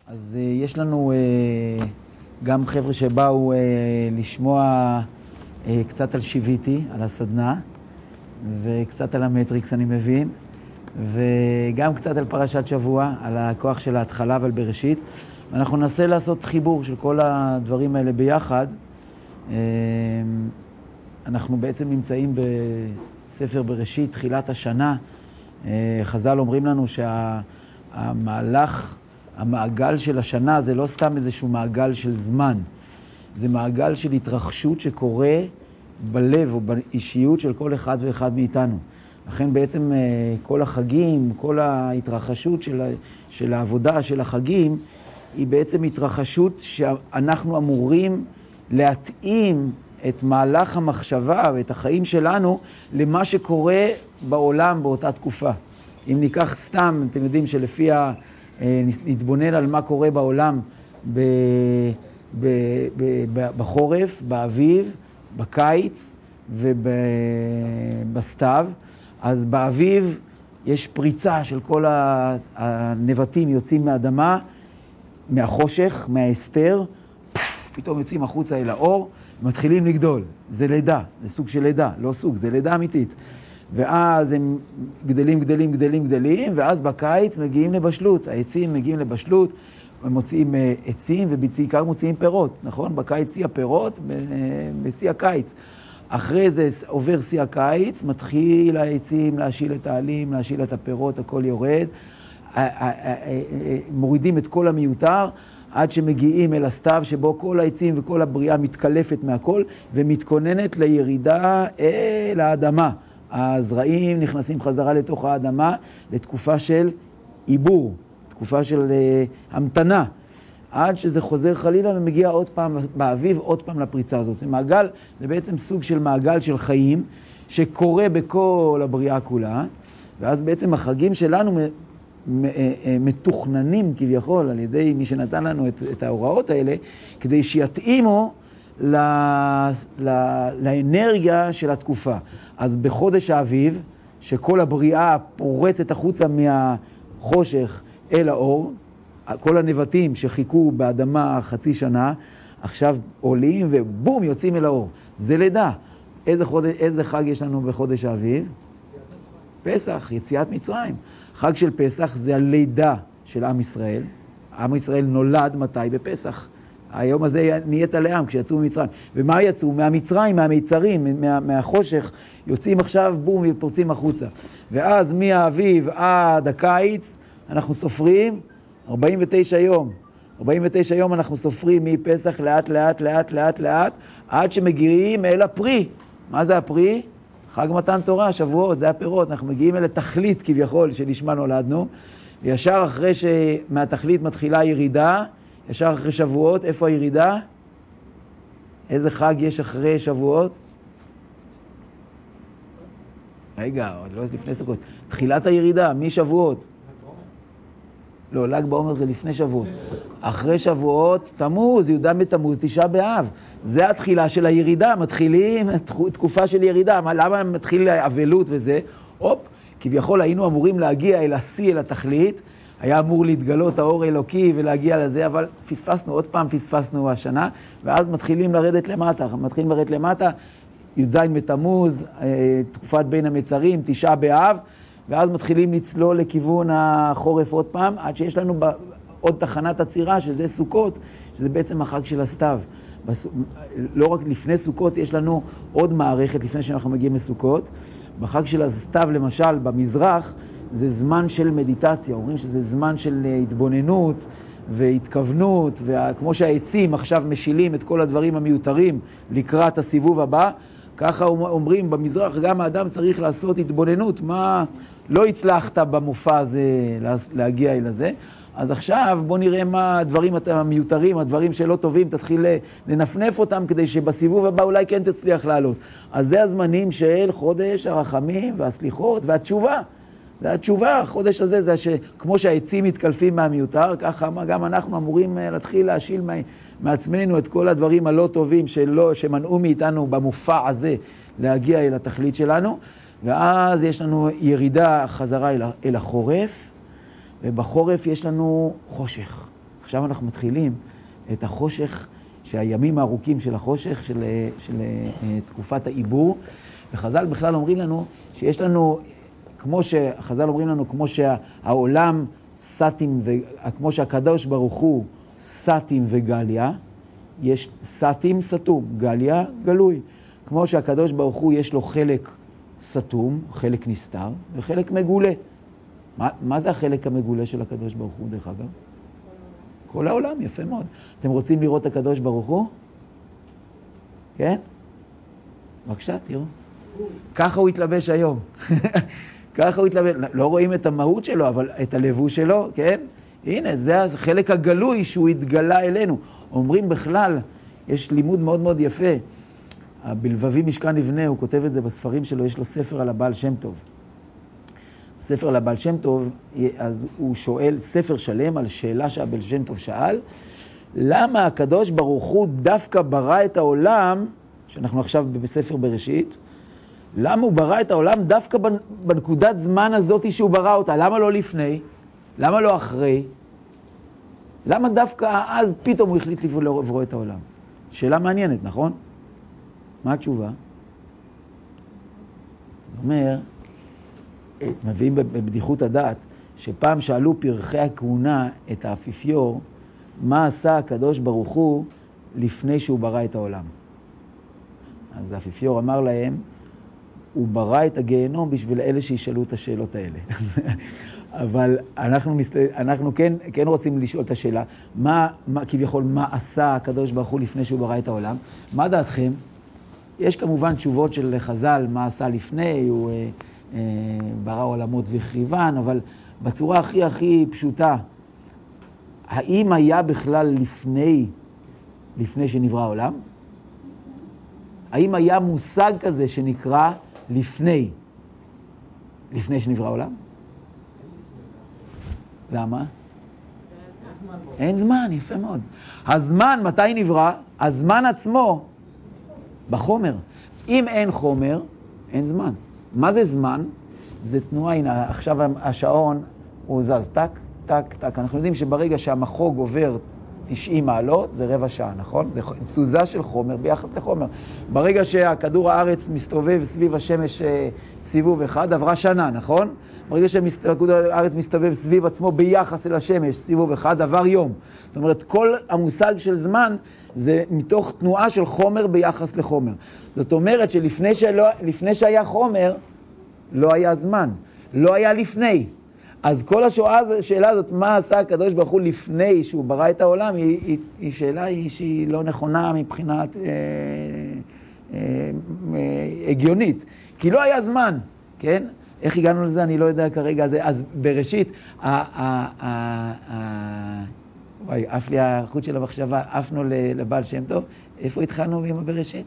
אז יש לנו גם חבר'ה שבאו לשמוע קצת על שיביתי, על הסדנה, וקצת על המטריקס אני מבין, וגם קצת על פרשת שבוע, על הכוח של ההתחלה ועל בראשית. אנחנו ננסה לעשות חיבור של כל הדברים האלה ביחד. אנחנו בעצם נמצאים בספר בראשית, תחילת השנה. חז"ל אומרים לנו המעגל של השנה זה לא סתם איזשהו מעגל של זמן. זה מעגל של התרחשות שקורה בלב או באישיות של כל אחד ואחד מאיתנו. לכן בעצם כל החגים, כל ההתרחשות של העבודה של החגים, היא בעצם התרחשות שאנחנו אמורים להתאים את מהלך המחשבה ואת החיים שלנו למה שקורה בעולם באותה תקופה. אם ניקח סתם, אתם יודעים שלפי נתבונן על מה קורה בעולם בחורף, באביב, בקיץ ובסתיו, אז באביב יש פריצה של כל הנבטים יוצאים מהאדמה, מהחושך, מההסתר, פתאום יוצאים החוצה אל האור, ומתחילים לגדול. זה לידה, זה סוג של לידה, לא סוג, זה לידה אמיתית. ואז הם גדלים, ואז בקיץ מגיעים לבשלות. העצים מגיעים לבשלות, הם מוציאים עצים ובעיקר מוציאים פירות, נכון? בקיץ שיא הפירות, בשיא הקיץ. אחרי זה עובר שיא הקיץ, מתחיל העצים להשיל את העלים, להשיל את הפירות, הכל יורד. מורידים את כל המיותר, עד שמגיעים אל הסתיו שבו כל העצים וכל הבריאה מתקלפת מהכל, ומתכוננת לירידה אל האדמה. הזרעים נכנסים חזרה לתוך האדמה לתקופה של עיבור, תקופה של המתנה, עד שזה חוזר חלילה ומגיע עוד פעם באביב, עוד פעם לפריצה הזאת. זה מעגל, זה בעצם סוג של מעגל של חיים שקורה בכל הבריאה כולה, ואז בעצם החגים שלנו מתוכננים כביכול על ידי מי שנתן לנו את ההוראות האלה, כדי שיתאימו לאנרגיה של התקופה. אז בחודש האביב, שכל הבריאה פורצת החוצה מהחושך אל האור, כל הנבטים שחיכו באדמה חצי שנה, עכשיו עולים ובום, יוצאים אל האור. זה לידה. איזה חג יש לנו בחודש האביב? פסח, יציאת מצרים. חג של פסח זה הלידה של עם ישראל. עם ישראל נולד מתי? בפסח. היום הזה נהיית לעם כשיצאו ממצרים. ומה יצאו? מהמצרים, מהמיצרים, מהחושך, יוצאים עכשיו, בום, ופורצים החוצה. ואז מהאביב עד הקיץ אנחנו סופרים 49 יום. 49 יום אנחנו סופרים מפסח לאט, עד שמגיעים אל הפרי. מה זה הפרי? חג מתן תורה, שבועות, זה הפירות. אנחנו מגיעים אל התכלית כביכול שלשמה נולדנו. וישר אחרי שמהתכלית מתחילה ירידה, ישר אחרי שבועות, איפה הירידה? איזה חג יש אחרי שבועות? רגע, עוד לא לפני סוכות. תחילת הירידה, משבועות. לא, ל"ג בעומר זה לפני שבועות. אחרי שבועות, תמוז, י"ד בתמוז, תשעה באב. זה התחילה של הירידה, מתחילים תקופה של ירידה. למה מתחיל אבלות וזה? הופ, כביכול היינו אמורים להגיע אל השיא, אל התכלית. היה אמור להתגלות האור האלוקי ולהגיע לזה, אבל פספסנו, עוד פעם פספסנו השנה, ואז מתחילים לרדת למטה, י"ז בתמוז, תקופת בין המצרים, תשעה באב, ואז מתחילים לצלול לכיוון החורף עוד פעם, עד שיש לנו עוד תחנת עצירה, שזה סוכות, שזה בעצם החג של הסתיו. לא רק לפני סוכות, יש לנו עוד מערכת לפני שאנחנו מגיעים לסוכות. בחג של הסתיו, למשל, במזרח, זה זמן של מדיטציה, אומרים שזה זמן של התבוננות והתכוונות, וכמו שהעצים עכשיו משילים את כל הדברים המיותרים לקראת הסיבוב הבא, ככה אומרים במזרח, גם האדם צריך לעשות התבוננות, מה לא הצלחת במופע הזה להגיע אל הזה, אז עכשיו בוא נראה מה הדברים המיותרים, הדברים שלא טובים, תתחיל לנפנף אותם כדי שבסיבוב הבא אולי כן תצליח לעלות. אז זה הזמנים של חודש הרחמים והסליחות והתשובה. זה התשובה, החודש הזה זה כמו שהעצים מתקלפים מהמיותר, ככה גם אנחנו אמורים להתחיל להשיל מעצמנו את כל הדברים הלא טובים שמנעו מאיתנו במופע הזה להגיע אל התכלית שלנו, ואז יש לנו ירידה חזרה אל החורף, ובחורף יש לנו חושך, עכשיו אנחנו מתחילים את החושך, שהימים הארוכים של החושך, של תקופת העיבור. וחז"ל בכלל אומרים לנו שיש לנו, חז"ל אומרים לנו, כמו שהעולם סטים, כמו שהקדוש ברוך הוא סטים וגליה, יש סטים סתום, גליה גלוי. כמו שהקדוש ברוך הוא יש לו חלק סתום, חלק נסתר, וחלק מגולה. מה זה החלק המגולה של הקדוש ברוך הוא, דרך אגב? כל העולם, יפה מאוד. אתם רוצים לראות את הקדוש ברוך הוא? כן? בבקשה, תראו. ככה הוא התלבש היום. ככה הוא התלבש. לא רואים את המהות שלו, אבל את הלבוש שלו, כן? הנה, זה החלק הגלוי שהוא התגלה אלינו. אומרים בכלל, יש לימוד מאוד מאוד יפה. הבלבבי משכן נבנה, הוא כותב את זה בספרים שלו, יש לו ספר על הבעל שם טוב. ספר על הבעל שם טוב, אז הוא שואל ספר שלם על שאלה שהבעל שם טוב שאל, למה הקדוש ברוך הוא דווקא ברא את העולם, שאנחנו עכשיו בספר בראשית, למה הוא ברא את העולם דווקא בנקודת זמן הזאת שהוא ברא אותה? למה לא לפני? למה לא אחרי? למה דווקא אז פתאום הוא החליט לברוא את העולם? שאלה מעניינת, נכון? מה התשובה? זאת אומרת, מביאים בבדיחות הדעת, שפעם שאלו פרחי הכהונה את האפיפיור, מה עשה הקדוש ברוך הוא לפני שהוא ברא את העולם? אז האפיפיור אמר להם, הוא ברא את הגיהנום בשביל אלה שישאלו את השאלות האלה. אבל אנחנו כן רוצים לשאול את השאלה, כביכול, מה עשה הקדוש ברוך הוא לפני שהוא ברא את העולם? מה דעתכם? יש כמובן תשובות של חז"ל, מה עשה לפני, הוא ברא עולמות וחריבן, אבל בצורה הכי פשוטה, האם היה בכלל לפני שנברא העולם? האם היה מושג כזה שנקרא לפני שנברא העולם? למה? אין זמן, יפה מאוד. הזמן, מתי נברא? הזמן עצמו בחומר. אם אין חומר, אין זמן. מה זה זמן? זה תנועה, הנה, עכשיו השעון הוא זז, טק, טק, טק. אנחנו יודעים שברגע שהמחוג עובר 90 מעלות, זה רבע שעה, נכון? זה תזוזה של חומר ביחס לחומר. ברגע שהכדור הארץ מסתובב סביב השמש סיבוב אחד, עברה שנה, נכון? ברגע שהכדור הארץ מסתובב סביב עצמו ביחס אל השמש סיבוב אחד, עבר יום. זאת אומרת, כל המושג של זמן זה מתוך תנועה של חומר ביחס לחומר. זאת אומרת שלפני שהיה חומר, לא היה זמן. לא היה לפני. אז כל השאלה הזאת, מה עשה הקדוש ברוך הוא לפני שהוא ברא את העולם, היא שאלה שהיא לא נכונה מבחינת הגיונית. כי לא היה זמן, כן? איך הגענו לזה? אני לא יודע כרגע. אז בראשית, וואי, עף לי החוט של המחשבה, עפנו לבעל שם טוב. איפה התחלנו עם הבראשית?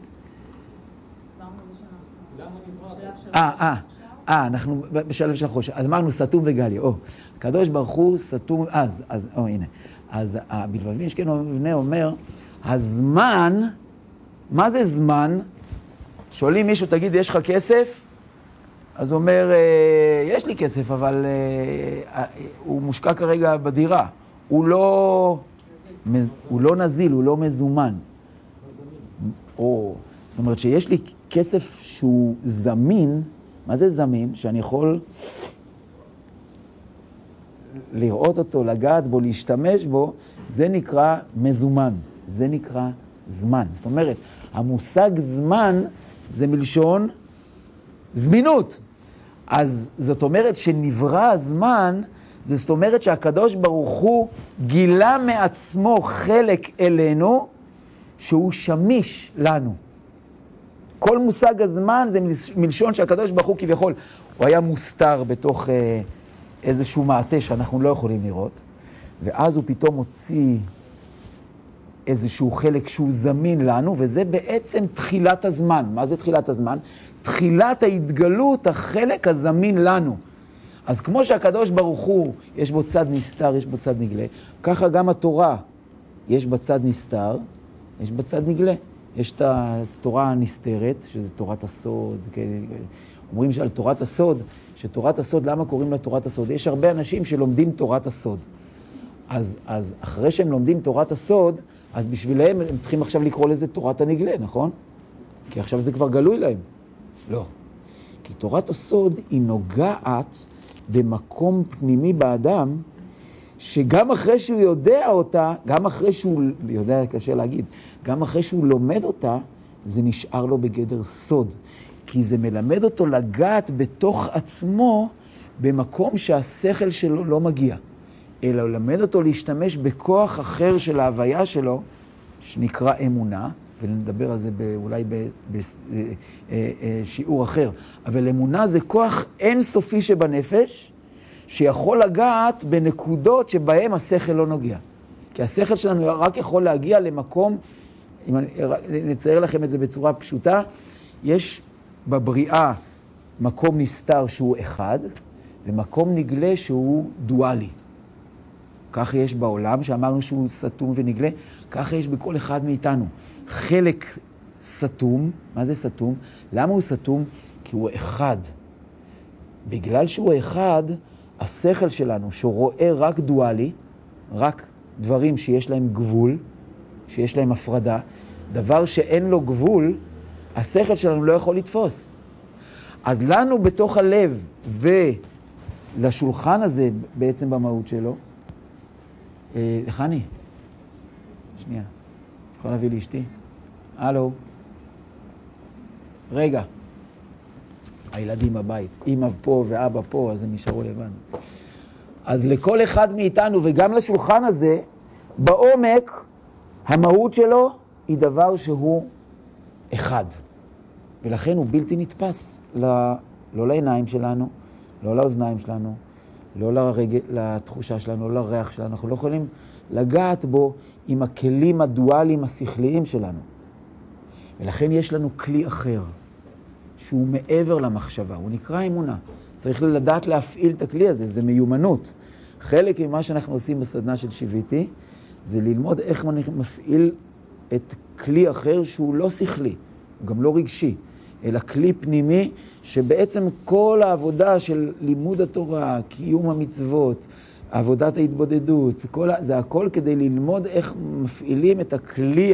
אנחנו בשלב של החושך. אז אמרנו סתום וגליה. הקדוש ברוך הוא סתום, הנה. אז הבלבבי משכן נבנה אומר, הזמן, מה זה זמן? שואלים מישהו, תגיד, יש לך כסף? אז הוא אומר, יש לי כסף, אבל הוא מושקע כרגע בדירה. הוא לא נזיל, הוא לא מזומן. זאת אומרת שיש לי כסף שהוא זמין. מה זה זמין? שאני יכול לראות אותו, לגעת בו, להשתמש בו, זה נקרא מזומן, זה נקרא זמן. זאת אומרת, המושג זמן זה מלשון זמינות. אז זאת אומרת שנברא הזמן, זאת אומרת שהקדוש ברוך הוא גילה מעצמו חלק אלינו שהוא שמיש לנו. כל מושג הזמן זה מלשון שהקדוש ברוך הוא כביכול, הוא היה מוסתר בתוך איזשהו מעטה שאנחנו לא יכולים לראות, ואז הוא פתאום הוציא איזשהו חלק שהוא זמין לנו, וזה בעצם תחילת הזמן. מה זה תחילת הזמן? תחילת ההתגלות, החלק הזמין לנו. אז כמו שהקדוש ברוך הוא, יש בו צד נסתר, יש בו צד נגלה, ככה גם התורה, יש בצד נסתר, יש בצד נגלה. יש את התורה הנסתרת, שזה תורת הסוד. אומרים שעל תורת הסוד, שתורת הסוד, למה קוראים לה תורת הסוד? יש הרבה אנשים שלומדים תורת הסוד. אז אחרי שהם לומדים תורת הסוד, אז בשבילם הם צריכים עכשיו לקרוא לזה תורת הנגלה, נכון? כי עכשיו זה כבר גלוי להם. לא. כי תורת הסוד היא נוגעת במקום פנימי באדם, שגם אחרי שהוא יודע אותה, גם אחרי שהוא, יודע קשה להגיד, גם אחרי שהוא לומד אותה, זה נשאר לו בגדר סוד. כי זה מלמד אותו לגעת בתוך עצמו במקום שהשכל שלו לא מגיע. אלא ללמד אותו להשתמש בכוח אחר של ההוויה שלו, שנקרא אמונה, ונדבר על זה אולי בשיעור אחר. אבל אמונה זה כוח אינסופי שבנפש, שיכול לגעת בנקודות שבהם השכל לא נוגע. כי השכל שלנו רק יכול להגיע למקום, אם נצייר לכם את זה בצורה פשוטה, יש בבריאה מקום נסתר שהוא אחד, ומקום נגלה שהוא דואלי. כך יש בעולם, שאמרנו שהוא סתום ונגלה, כך יש בכל אחד מאיתנו. חלק סתום, מה זה סתום? למה הוא סתום? כי הוא אחד. בגלל שהוא אחד, השכל שלנו, שהוא רואה רק דואלי, רק דברים שיש להם גבול, שיש להם הפרדה, דבר שאין לו גבול, השכל שלנו לא יכול לתפוס. אז לנו בתוך הלב ולשולחן הזה בעצם במהות שלו, לחני, שנייה, יכול להביא לי אשתי? הלו, רגע, הילדים בבית, אמא פה ואבא פה, אז הם נשארו לבד. אז לכל אחד מאיתנו וגם לשולחן הזה, בעומק, המהות שלו היא דבר שהוא אחד. ולכן הוא בלתי נתפס, לא לעיניים שלנו, לא לאוזניים שלנו, לא לתחושה שלנו, לא לריח שלנו. אנחנו לא יכולים לגעת בו עם הכלים הדואליים השכליים שלנו. ולכן יש לנו כלי אחר, שהוא מעבר למחשבה, הוא נקרא אמונה. צריך לדעת להפעיל את הכלי הזה, זה מיומנות. חלק ממה שאנחנו עושים בסדנה של שיביתי, זה ללמוד איך אני מפעיל את כלי אחר שהוא לא שכלי, הוא גם לא רגשי, אלא כלי פנימי, שבעצם כל העבודה של לימוד התורה, קיום המצוות, עבודת ההתבודדות, זה הכל כדי ללמוד איך מפעילים את הכלי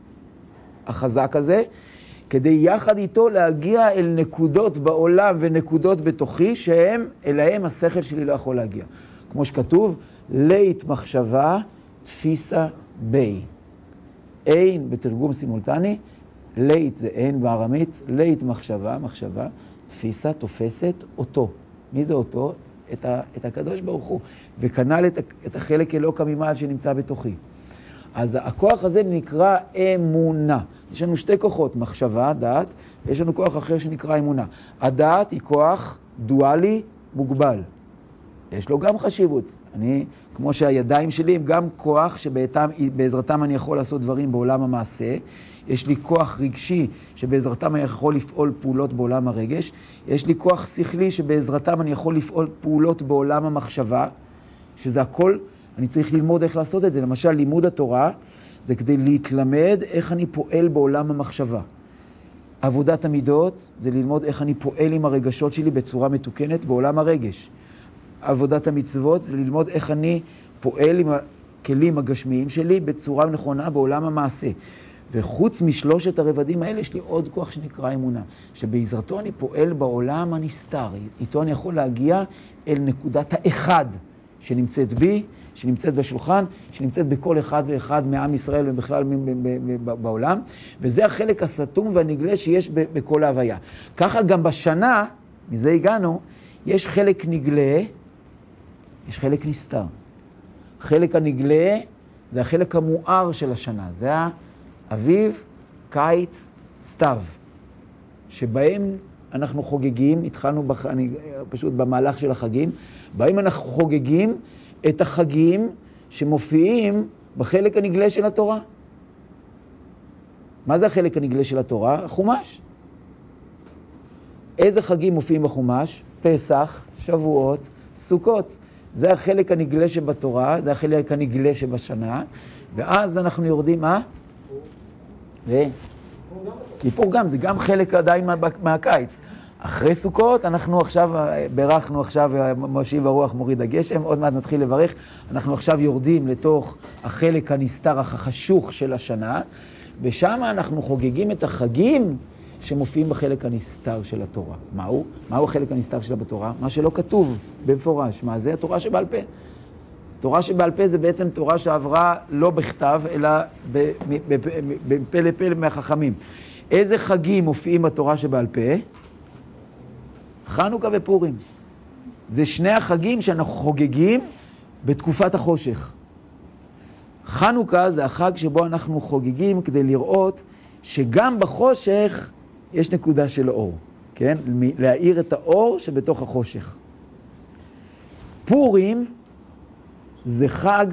החזק הזה, כדי יחד איתו להגיע אל נקודות בעולם ונקודות בתוכי, שהם, אליהם השכל שלי לא יכול להגיע. כמו שכתוב, לית מחשבה תפיסה בי. אין בתרגום סימולטני, לית זה אין בארמית, לית מחשבה, מחשבה, תפיסה, תופסת, אותו. מי זה אותו? את הקדוש ברוך הוא. וכנ"ל את החלק אלוקא ממעל שנמצא בתוכי. אז הכוח הזה נקרא אמונה. יש לנו שתי כוחות, מחשבה, דעת, ויש לנו כוח אחר שנקרא אמונה. הדעת היא כוח דואלי מוגבל. יש לו גם חשיבות. כמו שהידיים שלי הם גם כוח שבעזרתם אני יכול לעשות דברים בעולם המעשה. יש לי כוח רגשי שבעזרתם אני יכול לפעול פעולות בעולם הרגש. יש לי כוח שכלי שבעזרתם אני יכול לפעול פעולות בעולם המחשבה, שזה הכל, אני צריך ללמוד איך לעשות את זה. למשל, לימוד התורה זה כדי להתלמד איך אני פועל בעולם המחשבה. עבודת המידות זה ללמוד איך אני פועל עם הרגשות שלי בצורה מתוקנת בעולם הרגש. עבודת המצוות זה ללמוד איך אני פועל עם הכלים הגשמיים שלי בצורה נכונה בעולם המעשה. וחוץ משלושת הרבדים האלה יש לי עוד כוח שנקרא אמונה, שבעזרתו אני פועל בעולם הנסתר. איתו אני יכול להגיע אל נקודת האחד שנמצאת בי, שנמצאת בשולחן, שנמצאת בכל אחד ואחד מעם ישראל ובכלל בעולם. וזה החלק הסתום והנגלה שיש בכל ההוויה. ככה גם בשנה, מזה הגענו, יש חלק נגלה, יש חלק נסתר. חלק הנגלה זה החלק המואר של השנה. זה האביב, קיץ, סתיו. שבהם אנחנו חוגגים, התחלנו פשוט במהלך של החגים, בהם אנחנו חוגגים את החגים שמופיעים בחלק הנגלה של התורה. מה זה החלק הנגלה של התורה? החומש. איזה חגים מופיעים בחומש? פסח, שבועות, סוכות. זה החלק הנגלה שבתורה, זה החלק הנגלה שבשנה, ואז אנחנו יורדים, מה? כיפור גם, זה גם חלק עדיין מהקיץ. אחרי סוכות, אנחנו עכשיו, ברכנו עכשיו, מושיב הרוח מוריד הגשם, עוד מעט נתחיל לברך. אנחנו עכשיו יורדים לתוך החלק הנסתר, החשוך של השנה, ושם אנחנו חוגגים את החגים שמופיעים בחלק הנסתר של התורה. מהו? מהו החלק הנסתר שלה בתורה? מה שלא כתוב במפורש. מה זה? התורה שבעל פה. תורה שבעל פה זה בעצם תורה שעברה לא בכתב, אלא בפה לפה מהחכמים. איזה חגים מופיעים בתורה שבעל פה? חנוכה ופורים. זה שני החגים שאנחנו חוגגים בתקופת החושך. חנוכה זה החג שבו אנחנו חוגגים כדי לראות שגם בחושך יש נקודה של אור, כן? להאיר את האור שבתוך החושך. פורים זה חג,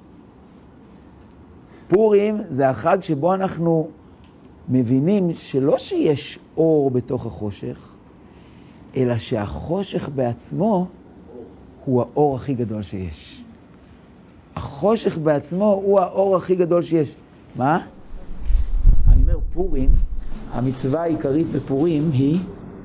פורים זה החג שבו אנחנו מבינים שלא שיש אור בתוך החושך, אלא שהחושך בעצמו הוא האור הכי גדול שיש. החושך בעצמו הוא האור הכי גדול שיש. מה? אני אומר, פורים, המצווה העיקרית בפורים היא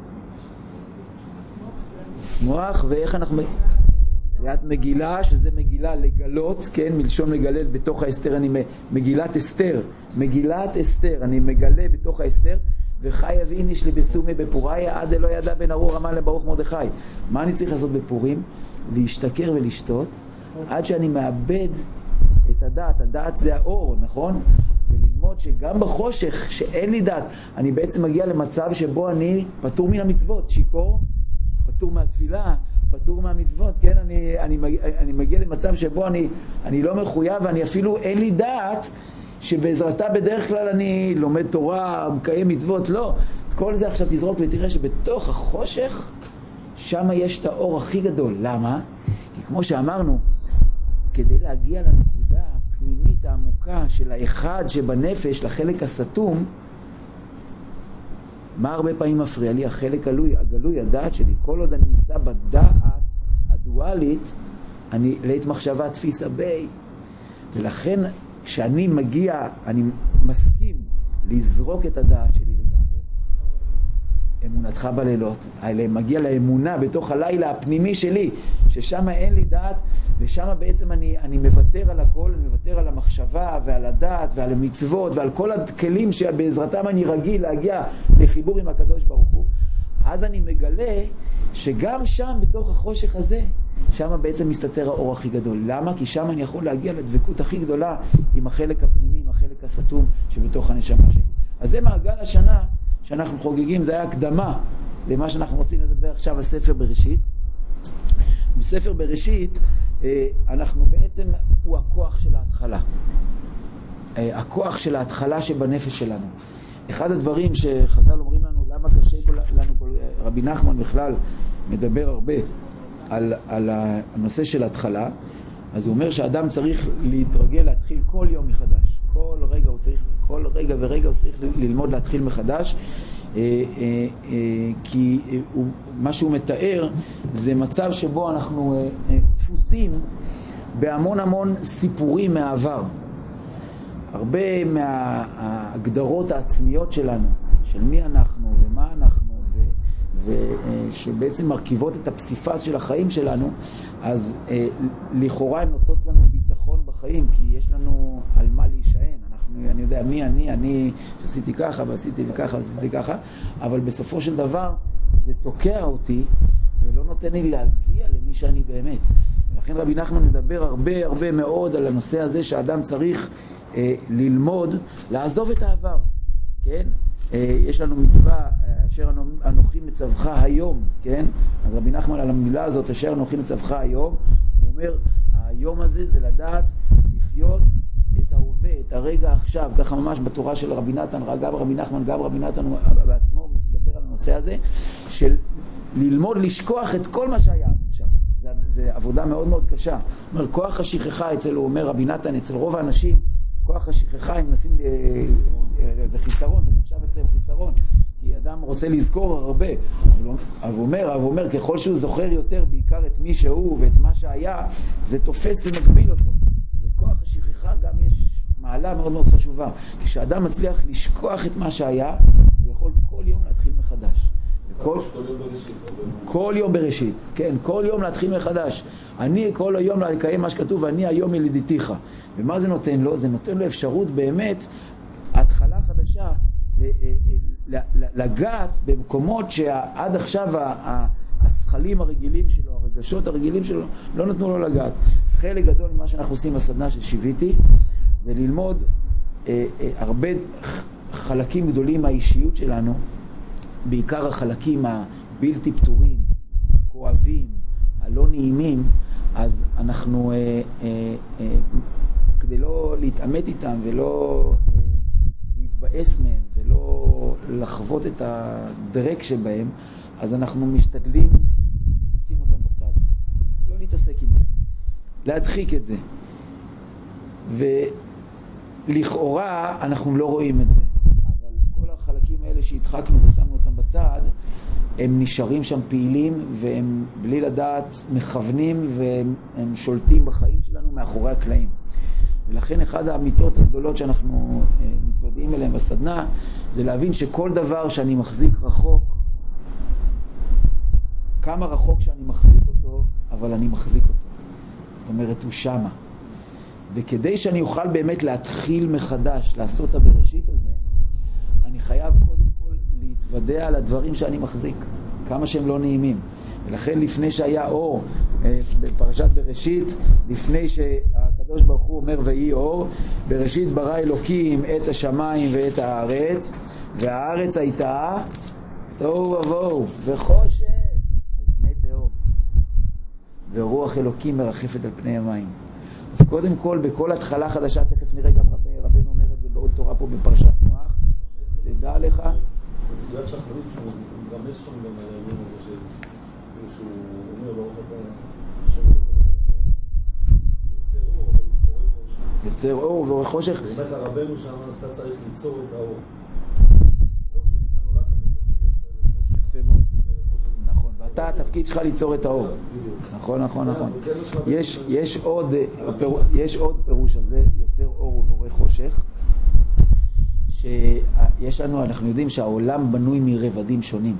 שמוח, ואיך אנחנו... קריאת מגילה, שזה מגילה לגלות, כן, מלשון מגלל בתוך האסתר, אני מגילת אסתר, מגילת אסתר, אני מגלה בתוך האסתר, וחי אבין איש לבסומי בפוריה, עד אלא ידע בן ארור אמן לברוך מרדכי. מה אני צריך לעשות בפורים? להשתכר ולשתות, עד שאני מאבד את הדעת. הדעת זה האור, נכון? וללמוד שגם בחושך, שאין לי דעת, אני בעצם מגיע למצב שבו אני פטור מן המצוות, שיקור, פטור מהתפילה, פטור מהמצוות, כן? אני מגיע למצב שבו אני לא מחויב, ואני אפילו אין לי דעת שבעזרתה בדרך כלל אני לומד תורה, מקיים מצוות, לא. את כל זה עכשיו תזרוק ותראה שבתוך החושך, שם יש את האור הכי גדול. למה? כי כמו שאמרנו, כדי להגיע לנקודה הפנימית העמוקה של האחד שבנפש, לחלק הסתום, מה הרבה פעמים מפריע לי? החלק הגלוי, הדעת שלי. כל עוד אני נמצא בדעת הדואלית, אני לית מחשבה תפיסה בי. ולכן כשאני מגיע, אני מסכים לזרוק את הדעת שלי לגמרי, אמונתך בלילות, מגיע לאמונה בתוך הלילה הפנימי שלי, ששם אין לי דעת, ושם בעצם אני מוותר על הכל, אני מוותר על המחשבה ועל הדעת ועל המצוות ועל כל הכלים שבעזרתם אני רגיל להגיע לחיבור עם הקדוש ברוך הוא. אז אני מגלה שגם שם בתוך החושך הזה, שם בעצם מסתתר האור הכי גדול. למה? כי שם אני יכול להגיע לדבקות הכי גדולה עם החלק הפנימי, עם החלק הסתום שבתוך הנשמה שלי. אז זה מעגל השנה שאנחנו חוגגים, זה היה הקדמה למה שאנחנו רוצים לדבר עכשיו על ספר בראשית. בספר בראשית אנחנו בעצם, הוא הכוח של ההתחלה. הכוח של ההתחלה שבנפש שלנו. אחד הדברים שחז"ל אומרים לנו, למה קשה לנו, רבי נחמן בכלל מדבר הרבה על הנושא של ההתחלה, אז הוא אומר שהאדם צריך להתרגל להתחיל כל יום מחדש. כל רגע ורגע הוא צריך ללמוד להתחיל מחדש, כי מה שהוא מתאר זה מצב שבו אנחנו דפוסים בהמון המון סיפורים מהעבר. הרבה מההגדרות העצמיות שלנו, של מי אנחנו ומה אנחנו, ושבעצם מרכיבות את הפסיפס של החיים שלנו, אז לכאורה הן נותנות לנו ביטחון בחיים, כי יש לנו על מה להישען. אני יודע מי אני שעשיתי ככה ועשיתי ככה ועשיתי ככה, אבל בסופו של דבר זה תוקע אותי ולא נותן לי להגיע למי שאני באמת. ולכן רבי נחמן מדבר הרבה מאוד על הנושא הזה שהאדם צריך ללמוד, לעזוב את העבר, כן? יש לנו מצווה, אשר אנוכי מצווך היום, כן? אז רבי נחמן על המילה הזאת, אשר אנוכי מצווך היום, הוא אומר, היום הזה זה לדעת לחיות את ההווה, את הרגע עכשיו, ככה ממש בתורה של רבי נתן, גם רבי נחמן, גם רבי נתן בעצמו מדבר על הנושא הזה, של ללמוד לשכוח את כל מה שהיה עכשיו. זה עבודה מאוד מאוד קשה. הוא אומר, כוח השכחה אצל, הוא אומר רבי נתן, אצל רוב האנשים, כוח השכחה הם נשים, זה חיסרון, זה נחשב אצלם חיסרון, כי אדם רוצה לזכור הרבה, אבל הוא אומר, ככל שהוא זוכר יותר, בעיקר את מי שהוא ואת מה שהיה, זה תופס ומגביל אותו. וכוח השכחה גם יש מעלה מאוד מאוד חשובה. כשאדם מצליח לשכוח את מה שהיה, הוא יכול כל יום להתחיל מחדש. כל יום בראשית, כן, כל יום להתחיל מחדש. אני כל היום לקיים מה שכתוב, אני היום ילידיתיך. ומה זה נותן לו? זה נותן לו אפשרות באמת, התחלה חדשה, לגעת במקומות שעד עכשיו השכלים הרגילים שלו, הרגשות הרגילים שלו, לא נתנו לו לגעת. חלק גדול ממה שאנחנו עושים בסדנה של שיוויתי, זה ללמוד הרבה חלקים גדולים מהאישיות שלנו, בעיקר החלקים הבלתי פתורים, הכואבים, הלא נעימים, אז אנחנו, כדי לא להתאמת איתם ולא להתבאס מהם ולא לחוות את הדרק שבהם, אז אנחנו משתדלים לשים אותם בצד, לא להתעסק עם זה, להדחיק את זה. ולכאורה אנחנו לא רואים את זה, אבל כל החלקים האלה שהדחקנו ושמנו אותם בצד, הם נשארים שם פעילים, והם בלי לדעת מכוונים, והם שולטים בחיים שלנו מאחורי הקלעים. ולכן אחד האמיתות הגדולות שאנחנו מתוודעים אליהם בסדנה, זה להבין שכל דבר שאני מחזיק רחוק, כמה רחוק שאני מחזיק אותו, אבל אני מחזיק אותו. זאת אומרת, הוא שמה. וכדי שאני אוכל באמת להתחיל מחדש, לעשות הבראשית הזה, אני חייב קודם כל להתוודע על הדברים שאני מחזיק, כמה שהם לא נעימים. ולכן לפני שהיה אור, בפרשת בראשית, לפני שהקדוש ברוך הוא אומר ויהי אור, בראשית ברא אלוקים את השמיים ואת הארץ, והארץ הייתה תוהו ובוהו וחושך על פני תהום, ורוח אלוקים מרחפת על פני המים. אז קודם כל, בכל התחלה חדשה, תכף נראה גם רבנו אומר את זה בעוד תורה פה בפרשת נוח, תדע לך. בתחילת שחרית שהוא מרמז שם גם על העניין הזה שהוא אומר ברוך אתה השם יוצר אור, אבל הוא בורא חושך. יוצר אור ובורא חושך. באמת לרבנו שאמרנו שאתה צריך ליצור את האור. נכון, ואתה התפקיד שלך ליצור את האור. נכון. יש עוד פירוש הזה, יוצר אור ובורא חושך, שיש לנו, אנחנו יודעים שהעולם בנוי מרבדים שונים.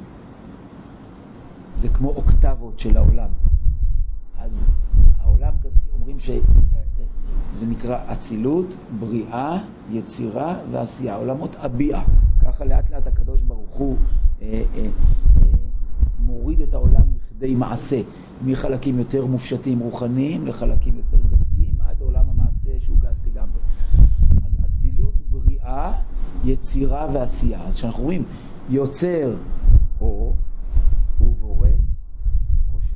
זה כמו אוקטבות של העולם. אז העולם, אומרים שזה נקרא אצילות, בריאה, יצירה ועשייה. עולמות הביאה. ככה לאט לאט הקדוש ברוך הוא מוריד את העולם לכדי מעשה, מחלקים יותר מופשטים רוחניים לחלקים יותר גסים, עד עולם המעשה שהוא גס לגמרי. אז אצילות, בריאה, יצירה ועשייה. אז שאנחנו רואים יוצר אור ובורא חושך.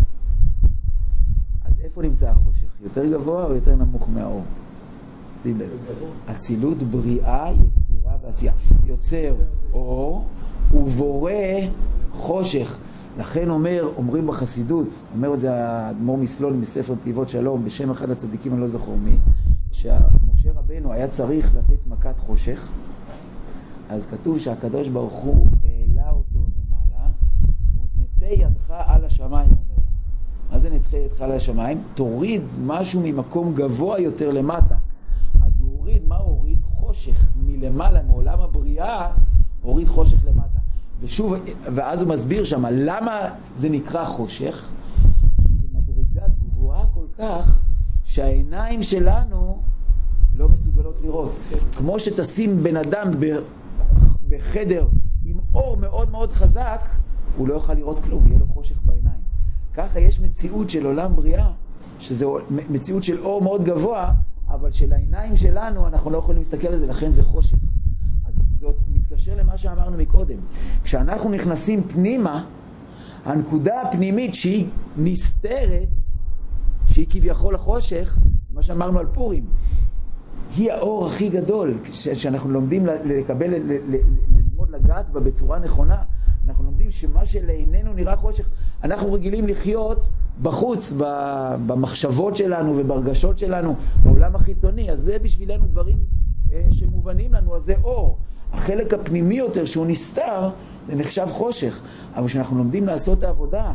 אז איפה נמצא החושך? יותר גבוה או יותר נמוך מהאור? שים לב. אצילות, בריאה, יצירה ועשייה. יוצר אור ובורא חושך. לכן אומרים בחסידות, אומר את זה האדמו"ר מסלול מספר תיבות שלום, בשם אחד הצדיקים אני לא זוכר מי, שמשה רבנו היה צריך לתת מכת חושך, אז כתוב שהקדוש ברוך הוא העלה אותו למעלה, נטה ידך על השמיים, אומר לו. מה זה נטה ידך על השמיים? תוריד משהו ממקום גבוה יותר למטה. אז הוא הוריד, מה הוא הוריד? חושך מלמעלה, מעולם הבריאה, הוריד חושך למטה. ושוב, ואז הוא מסביר שם, למה זה נקרא חושך? כי זה מדרגה גבוהה כל כך, שהעיניים שלנו לא מסוגלות לראות. כמו שתשים בן אדם בחדר עם אור מאוד מאוד חזק, הוא לא יוכל לראות כלום, יהיה לו חושך בעיניים. ככה יש מציאות של עולם בריאה, שזה מציאות של אור מאוד גבוה, אבל של העיניים שלנו אנחנו לא יכולים להסתכל על זה, לכן זה חושך. אז זאת מתקשר למה שאמרנו מקודם. כשאנחנו נכנסים פנימה, הנקודה הפנימית שהיא נסתרת, שהיא כביכול החושך, מה שאמרנו על פורים, היא האור הכי גדול, שאנחנו לומדים לקבל, ללמוד לגעת בה בצורה נכונה. אנחנו לומדים שמה שלעינינו נראה חושך, אנחנו רגילים לחיות בחוץ, במחשבות שלנו וברגשות שלנו, בעולם החיצוני, אז זה בשבילנו דברים שמובנים לנו, אז זה אור. החלק הפנימי יותר שהוא נסתר, זה נחשב חושך. אבל כשאנחנו לומדים לעשות את העבודה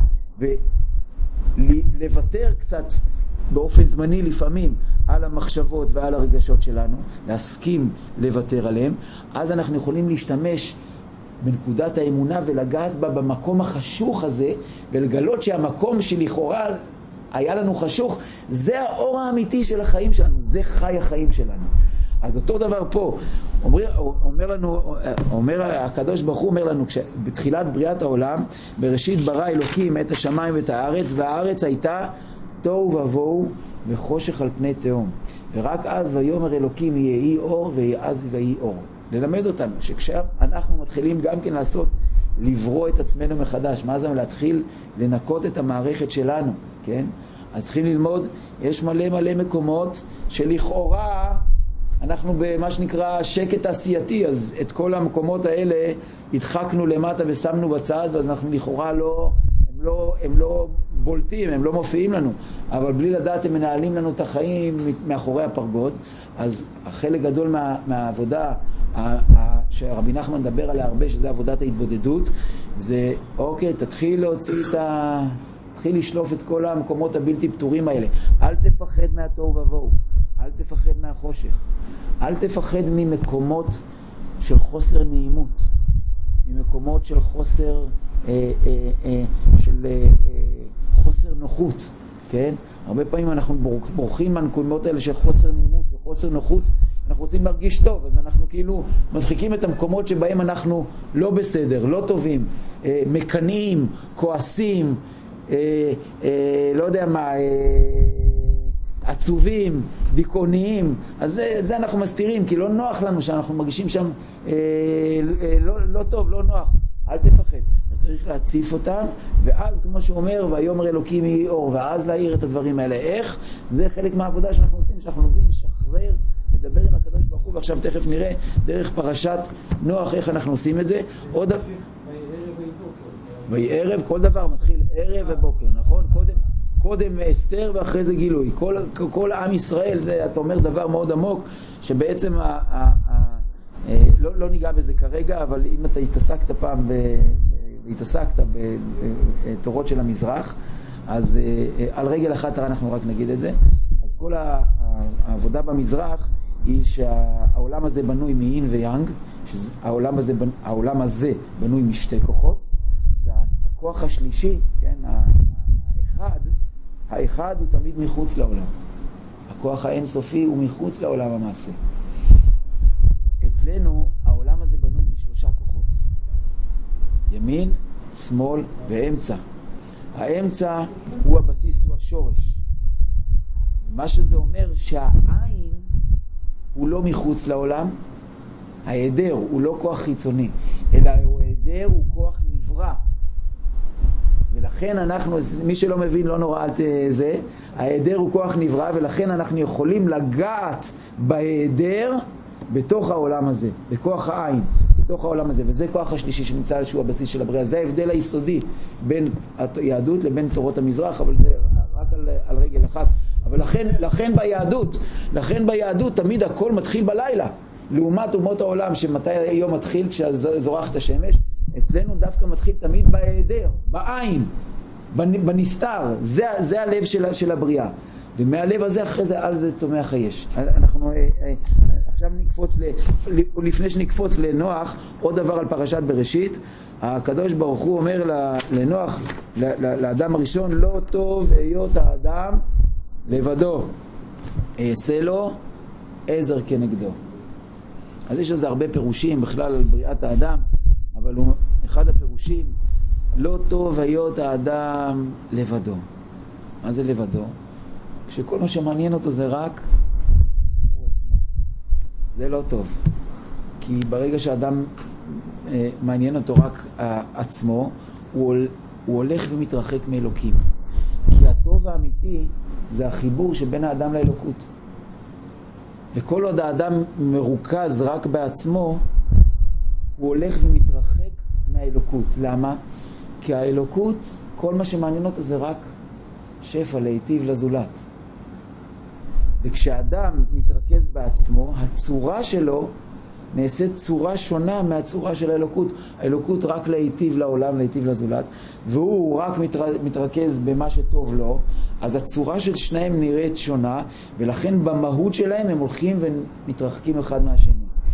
ולוותר קצת באופן זמני לפעמים על המחשבות ועל הרגשות שלנו, להסכים לוותר עליהם, אז אנחנו יכולים להשתמש בנקודת האמונה ולגעת בה במקום החשוך הזה, ולגלות שהמקום שלכאורה היה לנו חשוך, זה האור האמיתי של החיים שלנו, זה חי החיים שלנו. אז אותו דבר פה, אומר הקדוש ברוך הוא אומר לנו, בתחילת בריאת העולם, בראשית ברא אלוקים את השמיים ואת הארץ, והארץ הייתה תוהו ובוהו וחושך על פני תהום. ורק אז ויאמר אלוקים יהי אור, ויעז ויהי אור. ללמד אותנו שכשאנחנו מתחילים גם כן לברוא את עצמנו מחדש, מה זה להתחיל לנקות את המערכת שלנו, כן? אז צריכים ללמוד, יש מלא מקומות שלכאורה אנחנו במה שנקרא שקט תעשייתי, אז את כל המקומות האלה הדחקנו למטה ושמנו בצד, ואז אנחנו לכאורה הם לא בולטים, הם לא מופיעים לנו, אבל בלי לדעת הם מנהלים לנו את החיים מאחורי הפרגוד. אז החלק גדול מהעבודה שרבי נחמן מדבר עליה הרבה, שזה עבודת ההתבודדות, זה אוקיי, תתחיל לשלוף את כל המקומות הבלתי פתורים האלה. אל תפחד מהתוהו ובוהו, אל תפחד מהחושך, אל תפחד ממקומות של חוסר נעימות, ממקומות של חוסר חוסר נוחות, כן? הרבה פעמים אנחנו בורחים מהמקומות האלה של חוסר נעימות וחוסר נוחות. אנחנו רוצים להרגיש טוב, אז אנחנו כאילו מדחיקים את המקומות שבהם אנחנו לא בסדר, לא טובים, מקנאים, כועסים, לא יודע מה, עצובים, דיכאוניים. אז זה אנחנו מסתירים, כי לא נוח לנו שאנחנו מרגישים שם לא טוב, לא נוח. אל תפחד, אתה צריך להציף אותם, ואז כמו שהוא אומר, ויאמר אלוקים יהי אור, ואז להאיר את הדברים האלה. איך? זה חלק מהעבודה שאנחנו עושים, שאנחנו לומדים לשחרר, לדבר עם הקדוש ברוך הוא, ועכשיו תכף נראה דרך פרשת נוח איך אנחנו עושים את זה. עוד בערב, כל דבר מתחיל ערב ובוקר, נכון? קודם אסתר ואחרי זה גילוי. כל עם ישראל, זה, אתה אומר דבר מאוד עמוק, שבעצם לא ניגע בזה כרגע, אבל אם אתה התעסקת פעם בתורות של המזרח, אז על רגל אחת אנחנו רק נגיד את זה. אז כל העבודה במזרח היא שהעולם הזה בנוי מיין ויאנג, העולם הזה בנוי משתי כוחות, והכוח השלישי, כן, האחד הוא תמיד מחוץ לעולם. הכוח האינסופי הוא מחוץ לעולם המעשה. אצלנו העולם הזה בנוי משלושה כוחות, ימין, שמאל ואמצע. האמצע הוא הבסיס, הוא השורש. מה שזה אומר שהעין הוא לא מחוץ לעולם, ההיעדר הוא לא כוח חיצוני, אלא ההיעדר הוא כוח נברא. ולכן אנחנו, מי שלא מבין לא נורא זה, ההיעדר הוא כוח נברא, ולכן אנחנו יכולים לגעת בהיעדר בתוך העולם הזה, בכוח העין, בתוך העולם הזה, וזה כוח השלישי שנמצא שהוא הבסיס של הבריאה. זה ההבדל היסודי בין היהדות לבין תורות המזרח, אבל זה רק על רגל אחת. אבל לכן ביהדות תמיד הכל מתחיל בלילה, לעומת אומות העולם שמתי היום מתחיל כשזורחת השמש. אצלנו דווקא מתחיל תמיד בהיעדר, בעין, בנסתר. זה הלב של הבריאה, ומהלב הזה אחרי זה על זה צומח היש. אנחנו עכשיו נקפוץ לפני שנקפוץ לנוח, עוד דבר על פרשת בראשית. הקדוש ברוך הוא אומר לנוח, לאדם הראשון, לא טוב היות האדם לבדו, אעשה לו עזר כנגדו. אז יש לזה הרבה פירושים בכלל על בריאת האדם, אבל אחד הפירושים, לא טוב היות האדם לבדו. מה זה לבדו? כשכל מה שמעניין אותו זה רק הוא עצמו. זה לא טוב. כי ברגע שאדם מעניין אותו רק עצמו, הוא הולך ומתרחק מאלוקים. כי הטוב האמיתי זה החיבור שבין האדם לאלוקות. וכל עוד האדם מרוכז רק בעצמו, הוא הולך ומתרחק מהאלוקות. למה? כי האלוקות, כל מה שמעניין אותו זה רק שפע, להיטיב לזולת. וכשאדם מתרכז בעצמו, הצורה שלו נעשית צורה שונה מהצורה של האלוקות. האלוקות רק להיטיב לעולם, להיטיב לזולת, והוא רק מתרכז במה שטוב לו, אז הצורה של שניהם נראית שונה, ולכן במהות שלהם הם הולכים ומתרחקים אחד מהשני.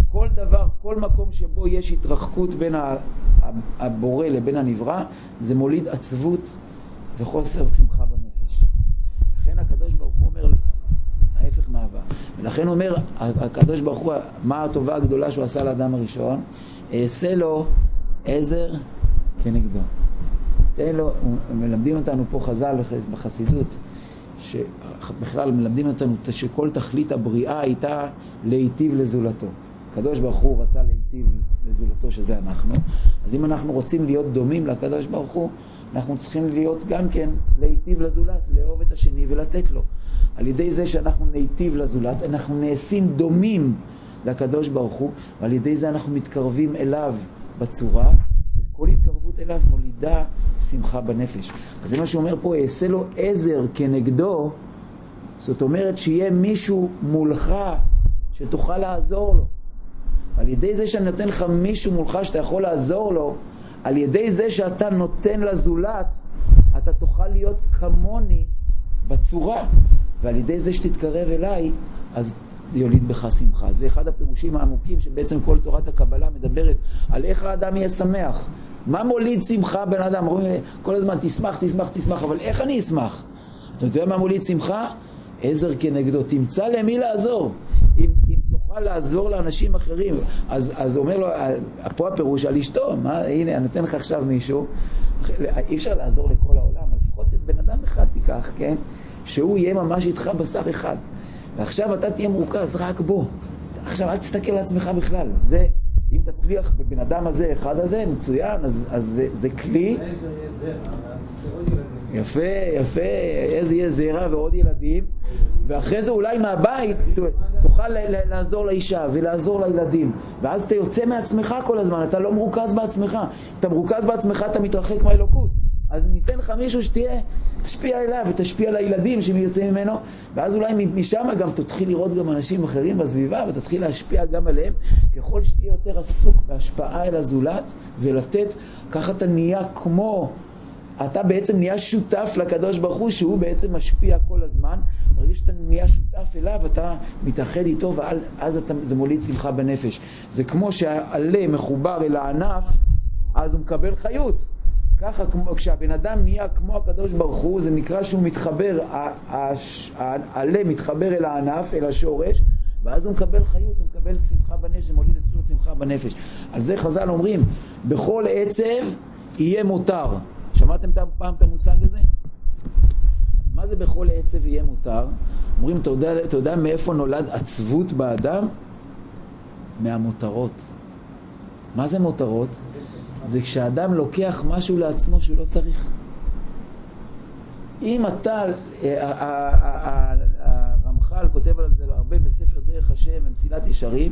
כל דבר, כל מקום שבו יש התרחקות בין הבורא לבין הנברא, זה מוליד עצבות וחוסר שמחה בנפש. לכן הקדוש ברוך הוא אומר ההפך מאהבה. ולכן אומר הקדוש ברוך הוא, מה הטובה הגדולה שהוא עשה לאדם הראשון? אעשה לו עזר כנגדו. תן לו, מלמדים אותנו פה חז"ל בחסידות, שבכלל מלמדים אותנו שכל תכלית הבריאה הייתה להיטיב לזולתו. הקדוש ברוך הוא רצה להיטיב לזולתו, שזה אנחנו. אז אם אנחנו רוצים להיות דומים לקדוש ברוך הוא, אנחנו צריכים להיות גם כן להיטיב לזולת, לאהוב את השני ולתת לו. על ידי זה שאנחנו להיטיב לזולת, אנחנו נעשים דומים לקדוש ברוך הוא, ועל ידי זה אנחנו מתקרבים אליו בצורה, וכל התקרבות אליו מולידה שמחה בנפש. אז זה מה שאומר פה, אעשה לו עזר כנגדו, זאת אומרת שיהיה מישהו מולך שתוכל לעזור לו. על ידי זה שאני נותן לך מישהו מולך שאתה יכול לעזור לו, על ידי זה שאתה נותן לזולת, אתה תוכל להיות כמוני בצורה. ועל ידי זה שתתקרב אליי, אז יוליד בך שמחה. זה אחד הפירושים העמוקים שבעצם כל תורת הקבלה מדברת על איך האדם יהיה שמח. מה מוליד שמחה בן אדם? כל הזמן תשמח, תשמח, תשמח, אבל איך אני אשמח? אתה יודע מה מוליד שמחה? עזר כנגדו. תמצא למי לעזור. אם תוכל לעזור לאנשים אחרים, אז אומר לו, פה הפירוש על אשתו, הנה, אני נותן לך עכשיו מישהו, אי אפשר לעזור לכל העולם, לפחות את בן אדם אחד תיקח, כן? שהוא יהיה ממש איתך בשר אחד. ועכשיו אתה תהיה מרוכז רק בו. עכשיו אל תסתכל על עצמך בכלל. זה, אם תצליח בבן אדם הזה, אחד הזה, מצוין, אז זה כלי. יפה, יפה, איזה יהיה זרע ועוד ילדים. ואחרי זה אולי מהבית תוכל לעזור לאישה ולעזור לילדים. ואז אתה יוצא מעצמך כל הזמן, אתה לא מרוכז בעצמך. אתה מרוכז בעצמך, אתה מתרחק מהאלוקות. אז ניתן לך מישהו תשפיע אליו ותשפיע על הילדים שמייצאים ממנו, ואז אולי משם גם תתחיל לראות גם אנשים אחרים בסביבה ותתחיל להשפיע גם עליהם. ככל שתהיה יותר עסוק בהשפעה אל הזולת ולתת, ככה אתה נהיה כמו, אתה בעצם נהיה שותף לקדוש ברוך הוא, שהוא בעצם משפיע כל הזמן. ברגע שאתה נהיה שותף אליו, אתה מתאחד איתו, ואז זה מוליד שמחה בנפש. זה כמו שהעלה מחובר אל הענף, אז הוא מקבל חיות. ככה, כשהבן אדם נהיה כמו הקדוש ברוך הוא, זה נקרא שהוא מתחבר, העלה מתחבר אל הענף, אל השורש, ואז הוא מקבל חיות, הוא מקבל שמחה בנפש, זה מוליד אצלו שמחה בנפש. על זה חז"ל אומרים, בכל עצב יהיה מותר. שמעתם פעם את המושג הזה? מה זה בכל עצב יהיה מותר? אומרים, אתה יודע מאיפה נולד עצבות באדם? מהמותרות. מה זה מותרות? זה כשאדם לוקח משהו לעצמו שהוא לא צריך. אם אתה, הרמח"ל כותב על זה הרבה בספר דרך השם ומסילת ישרים,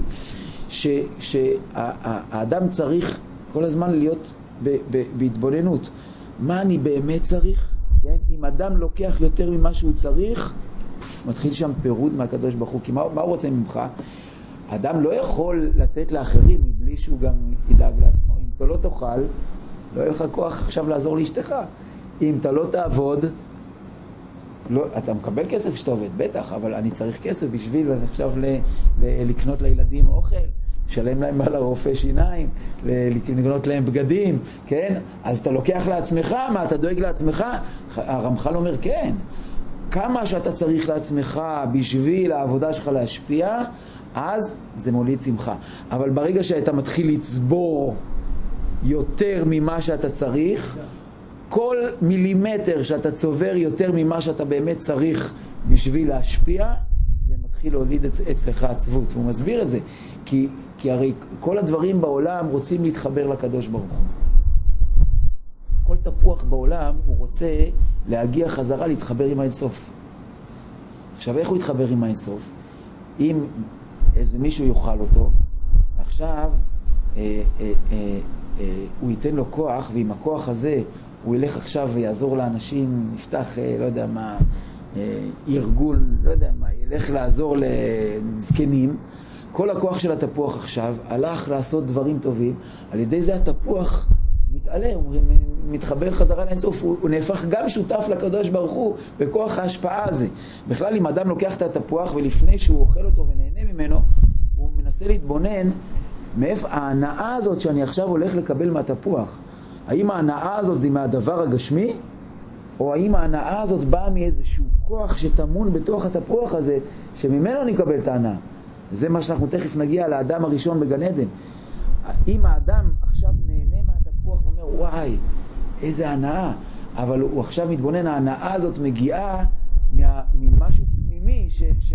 שהאדם צריך כל הזמן להיות בהתבוננות. מה אני באמת צריך? כן? אם אדם לוקח יותר ממה שהוא צריך, מתחיל שם פירוד מהקדוש ברוך הוא. כי מה הוא רוצה ממך? האדם לא יכול לתת לאחרים מבלי שהוא גם ידאג לעצמו. אם אתה לא תאכל, לא יהיה לך כוח עכשיו לעזור לאשתך. אם אתה לא תעבוד, לא, אתה מקבל כסף כשאתה עובד, בטח, אבל אני צריך כסף בשביל עכשיו לקנות לילדים אוכל, לשלם להם על הרופא שיניים, לקנות להם בגדים, כן? אז אתה לוקח לעצמך, מה אתה דואג לעצמך? הרמח"ל אומר, כן. כמה שאתה צריך לעצמך בשביל העבודה שלך להשפיע, אז זה מוליד שמחה. אבל ברגע שאתה מתחיל לצבור יותר ממה שאתה צריך, כל מילימטר שאתה צובר יותר ממה שאתה באמת צריך בשביל להשפיע, זה מתחיל להוליד אצלך עצבות. והוא מסביר את זה, כי הרי כל הדברים בעולם רוצים להתחבר לקדוש ברוך הוא. כל תפוח בעולם הוא רוצה להגיע חזרה להתחבר עם האינסוף. עכשיו איך הוא יתחבר עם האינסוף? אם איזה מישהו יאכל אותו, עכשיו הוא ייתן לו כוח, ועם הכוח הזה הוא ילך עכשיו ויעזור לאנשים, נפתח, לא יודע מה, ארגון, לא יודע מה, ילך לעזור לזקנים. כל הכוח של התפוח עכשיו הלך לעשות דברים טובים, על ידי זה התפוח מתעלה, הוא מתחבר חזרה לאינסוף, הוא נהפך גם שותף לקדוש ברוך הוא בכוח ההשפעה הזה. בכלל אם אדם לוקח את התפוח ולפני שהוא אוכל אותו ונהנה ממנו, הוא מנסה מנסה להתבונן מאיפה ההנאה הזאת שאני עכשיו הולך לקבל מהתפוח. האם ההנאה הזאת זה מהדבר הגשמי, או האם ההנאה הזאת באה מאיזשהו כוח שטמון בתוך התפוח הזה, שממנו נקבל את ההנאה. וזה מה שאנחנו תכף נגיע לאדם הראשון בגן עדן. אם האדם עכשיו נהנה מהתפוח ואומר, וואי, איזה הנאה, אבל הוא עכשיו מתבונן, ההנאה הזאת מגיעה ממשהו פנימי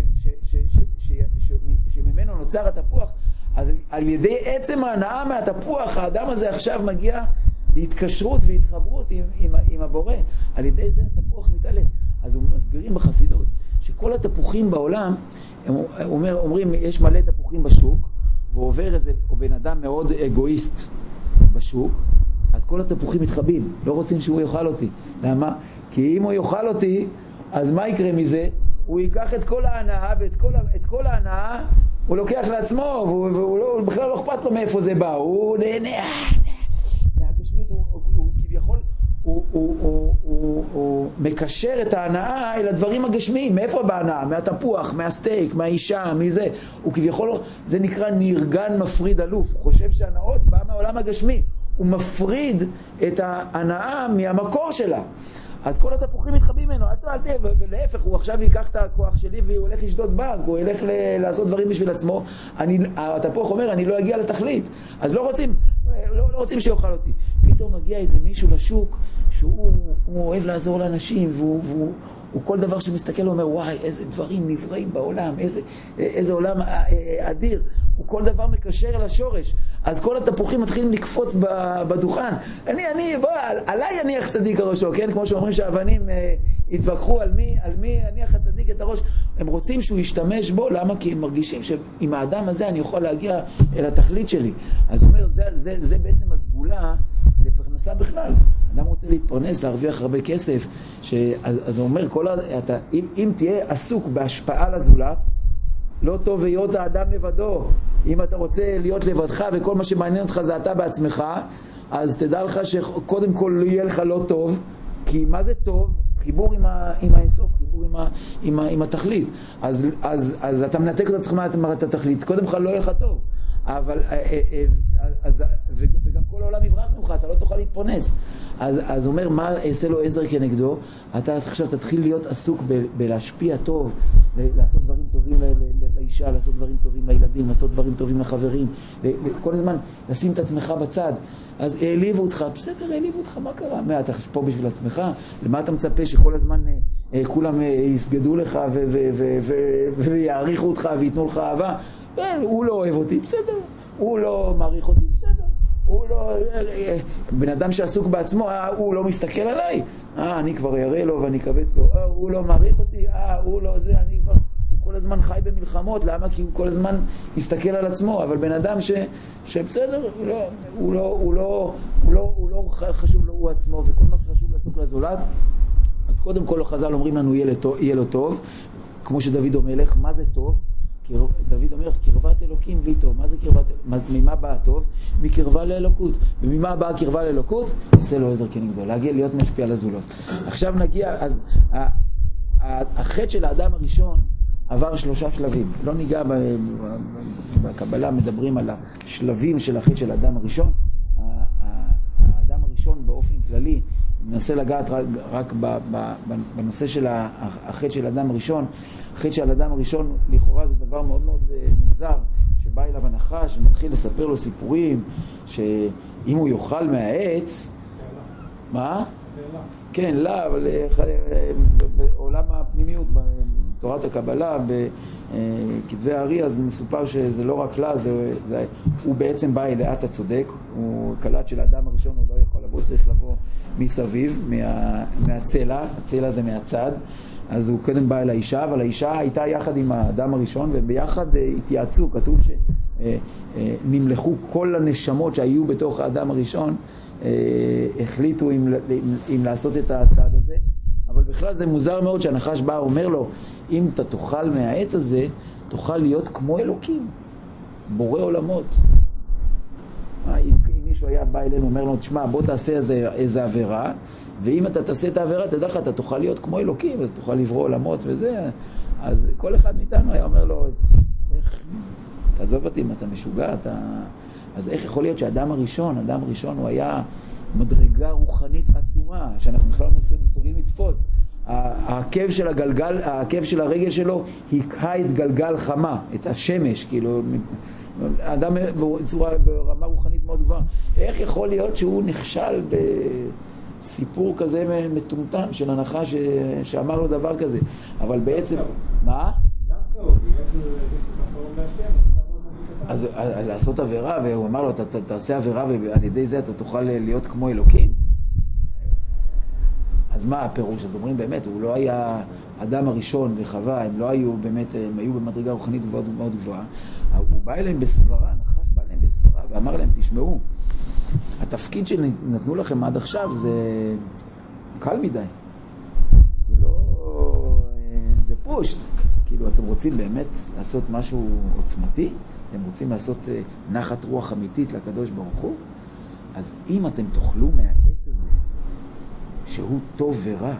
שממנו נוצר התפוח, אז על ידי עצם ההנאה מהתפוח, האדם הזה עכשיו מגיע להתקשרות והתחברות עם הבורא. על ידי זה התפוח מתעלה. אז הוא מסבירים בחסידות שכל התפוחים בעולם, אומרים, יש מלא תפוחים בשוק, ועובר איזה בן אדם מאוד אגואיסט בשוק, אז כל התפוחים מתחבים, לא רוצים שהוא יאכל אותי. למה? כי אם הוא יאכל אותי, אז מה יקרה מזה? הוא ייקח את כל ההנאה, ואת כל ההנאה הוא לוקח לעצמו, והוא בכלל לא אכפת לו מאיפה זה בא. הוא נהנה מהגשמיות, הוא כביכול, הוא מקשר את ההנאה אל הדברים הגשמיים. מאיפה בא ההנאה? מהתפוח, מהסטייק, מהאישה, מזה. הוא כביכול, זה נקרא נרגן מפריד אלוף. הוא חושב שההנאות באה מהעולם הגשמי. הוא מפריד את ההנאה מהמקור שלה. אז כל התפוחים מתחבים ממנו, ולהפך, הוא עכשיו ייקח את הכוח שלי והוא הולך לשדוד בנק, הוא הולך לעשות דברים בשביל עצמו. התפוח אומר, אני לא אגיע לתכלית, אז לא רוצים שיוכל אותי. פתאום מגיע איזה מישהו לשוק שהוא אוהב לעזור לאנשים, והוא כל דבר שמסתכל אומר, וואי, איזה דברים נבראים בעולם, איזה עולם אדיר. הוא כל דבר מקשר לשורש. אז כל התפוחים מתחילים לקפוץ בדוכן. עליי יניח צדיק הראשו, כן? כמו שאומרים שהאבנים התווכחו על מי יניח הצדיק את הראש. הם רוצים שהוא ישתמש בו, למה? כי הם מרגישים שעם האדם הזה אני יכול להגיע אל התכלית שלי. אז הוא אומר, זה בעצם הסגולה לפרנסה בכלל. אדם רוצה להתפרנס, להרוויח הרבה כסף. אז הוא אומר, אם תהיה עסוק בהשפעה לזולת, לא טוב היות האדם לבדו. אם אתה רוצה להיות לבדך וכל מה שמעניין אותך זה אתה בעצמך, אז תדע לך שקודם כל יהיה לך לא טוב. כי מה זה טוב? חיבור עם האינסוף, חיבור עם התכלית. אז אתה מנתק את עצמך את התכלית, קודם כל לא יהיה לך טוב. וגם כל העולם יברח ממך, אתה לא תוכל להתפרנס. אז אומר, מה אעשה לו עזר כנגדו? אתה עכשיו תתחיל להיות עסוק בלהשפיע טוב, לעשות דברים טובים לאישה, לעשות דברים טובים לילדים, לעשות דברים טובים לחברים, כל הזמן לשים את עצמך בצד. אז העליבו אותך, בסדר, העליבו אותך, מה קרה? מה, אתה פה בשביל עצמך? למה אתה מצפה שכל הזמן כולם יסגדו לך ויעריכו אותך ויתנו לך אהבה? הוא לא אוהב אותי, בסדר. הוא לא מעריך אותי, בסדר. הוא לא... בן אדם שעסוק בעצמו, הוא לא מסתכל עליי. אני כבר יראה לו ואני קבץ לו. הוא לא מעריך אותי, הוא לא זה, אני כבר... הוא כל הזמן חי במלחמות, למה? כי הוא כל הזמן מסתכל על עצמו. אבל בן אדם שבסדר, הוא לא חשוב לו הוא עצמו, וכל מה חשוב לעסוק לזולת. אז קודם כל החז"ל אומרים לנו, יהיה לו טוב. כמו שדוד המלך, מה זה טוב? דוד אומר, קרבת אלוקים בלי טוב. מה זה קרבת אלוקים? ממה באה טוב? מקרבה לאלוקות. וממה באה קרבה לאלוקות? עשה לו עזר כנגדו, להגיע להיות משפיע לזולות. עכשיו נגיע, אז החטא של האדם הראשון עבר 3 שלבים. לא ניגע בקבלה, מדברים על השלבים של החטא של האדם הראשון. האדם הראשון באופן כללי, ננסה לגעת רק בנושא של החטא של האדם הראשון. החטא של האדם הראשון לכאורה זה דבר מאוד מאוד מוזר, שבא אליו הנחש ומתחיל לספר לו סיפורים שאם הוא יאכל מהעץ, מה? כן, לא, אבל בעולם הפנימיות, בתורת הקבלה, בכתבי הארי, אז מסופר שזה לא רק לה, הוא בעצם בא אליה, אתה צודק, הוא קלט של האדם הראשון, הוא לא יכול לבוא, צריך לבוא מסביב, מהצלע, הצלע זה מהצד, אז הוא קודם בא אל האישה, אבל האישה הייתה יחד עם האדם הראשון, וביחד התייעצו, כתוב שנמלכו כל הנשמות שהיו בתוך האדם הראשון, החליטו אם לעשות את הצעד הזה, אבל בכלל זה מוזר מאוד שהנחש בא אומר לו, אם אתה תאכל מהעץ הזה, תוכל להיות כמו אלוקים, בורא עולמות. אם מישהו היה בא אלינו, אומר לו, תשמע, בוא תעשה איזה עבירה, ואם אתה תעשה את העבירה, תדע לך, אתה תוכל להיות כמו אלוקים, אתה תוכל לברוא עולמות וזה. אז כל אחד מאיתנו היה אומר לו, תעזוב אותי אם אתה משוגע, אז איך יכול להיות שהאדם הראשון הוא היה מדרגה רוחנית עצומה, שאנחנו בכלל לא מסוגלים לתפוס. העקב של הרגל שלו היכה את גלגל חמה, את השמש, כאילו, האדם ברמה רוחנית מאוד גבוהה. איך יכול להיות שהוא נכשל בסיפור כזה מטומטם של הנחש שאמר לו דבר כזה? אבל בעצם, מה? אז לעשות עבירה, והוא אמר לו, אתה תעשה עבירה ועל ידי זה אתה תוכל להיות כמו אלוקים? אז מה הפירוש? אז אומרים באמת, הוא לא היה אדם הראשון וחווה, הם לא היו באמת, הם היו במדרגה רוחנית מאוד מאוד גבוהה. הוא בא אליהם בסברה, נחש בא אליהם בסברה, ואמר להם, תשמעו, התפקיד שנתנו לכם עד עכשיו זה קל מדי. זה לא, זה פושט. כאילו, אתם רוצים באמת לעשות משהו עוצמתי? אתם רוצים לעשות נחת רוח אמיתית לקדוש ברוך הוא? אז אם אתם תאכלו מהעץ הזה, שהוא טוב ורע,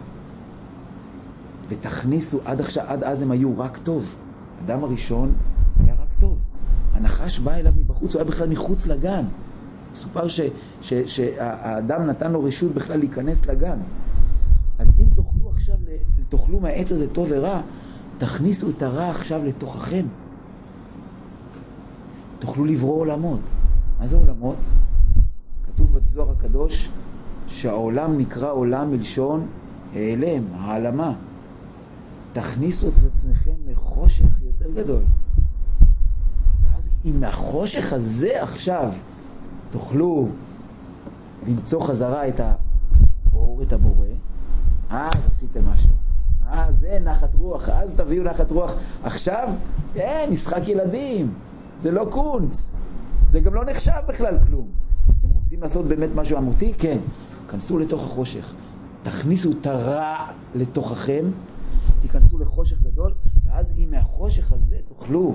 ותכניסו עד אז הם היו רק טוב. האדם הראשון היה רק טוב. הנחש בא אליו מבחוץ, הוא היה בכלל מחוץ לגן. סופר שהאדם נתן לו רשות בכלל להיכנס לגן. אז אם תאכלו עכשיו, תאכלו מהעץ הזה טוב ורע, תכניסו את הרע עכשיו לתוככם. תאכלו לברוא עולמות. מה זה עולמות? כתוב בזוהר הקדוש שהעולם נקרא עולם מלשון העלם, העלמה. תכניסו את עצמכם לחושך יותר גדול. ואז אם מהחושך הזה עכשיו תוכלו למצוא חזרה את האור, את הבורא, אז עשיתם משהו. זה נחת רוח, אז תביאו נחת רוח. עכשיו, משחק ילדים. זה לא קונץ. זה גם לא נחשב בכלל כלום. אתם רוצים לעשות באמת משהו אמיתי? כן. כנסו לתוך החושך. תכניסו את הרע לתוככם, תיכנסו לחושך גדול, ואז אם מהחושך הזה תוכלו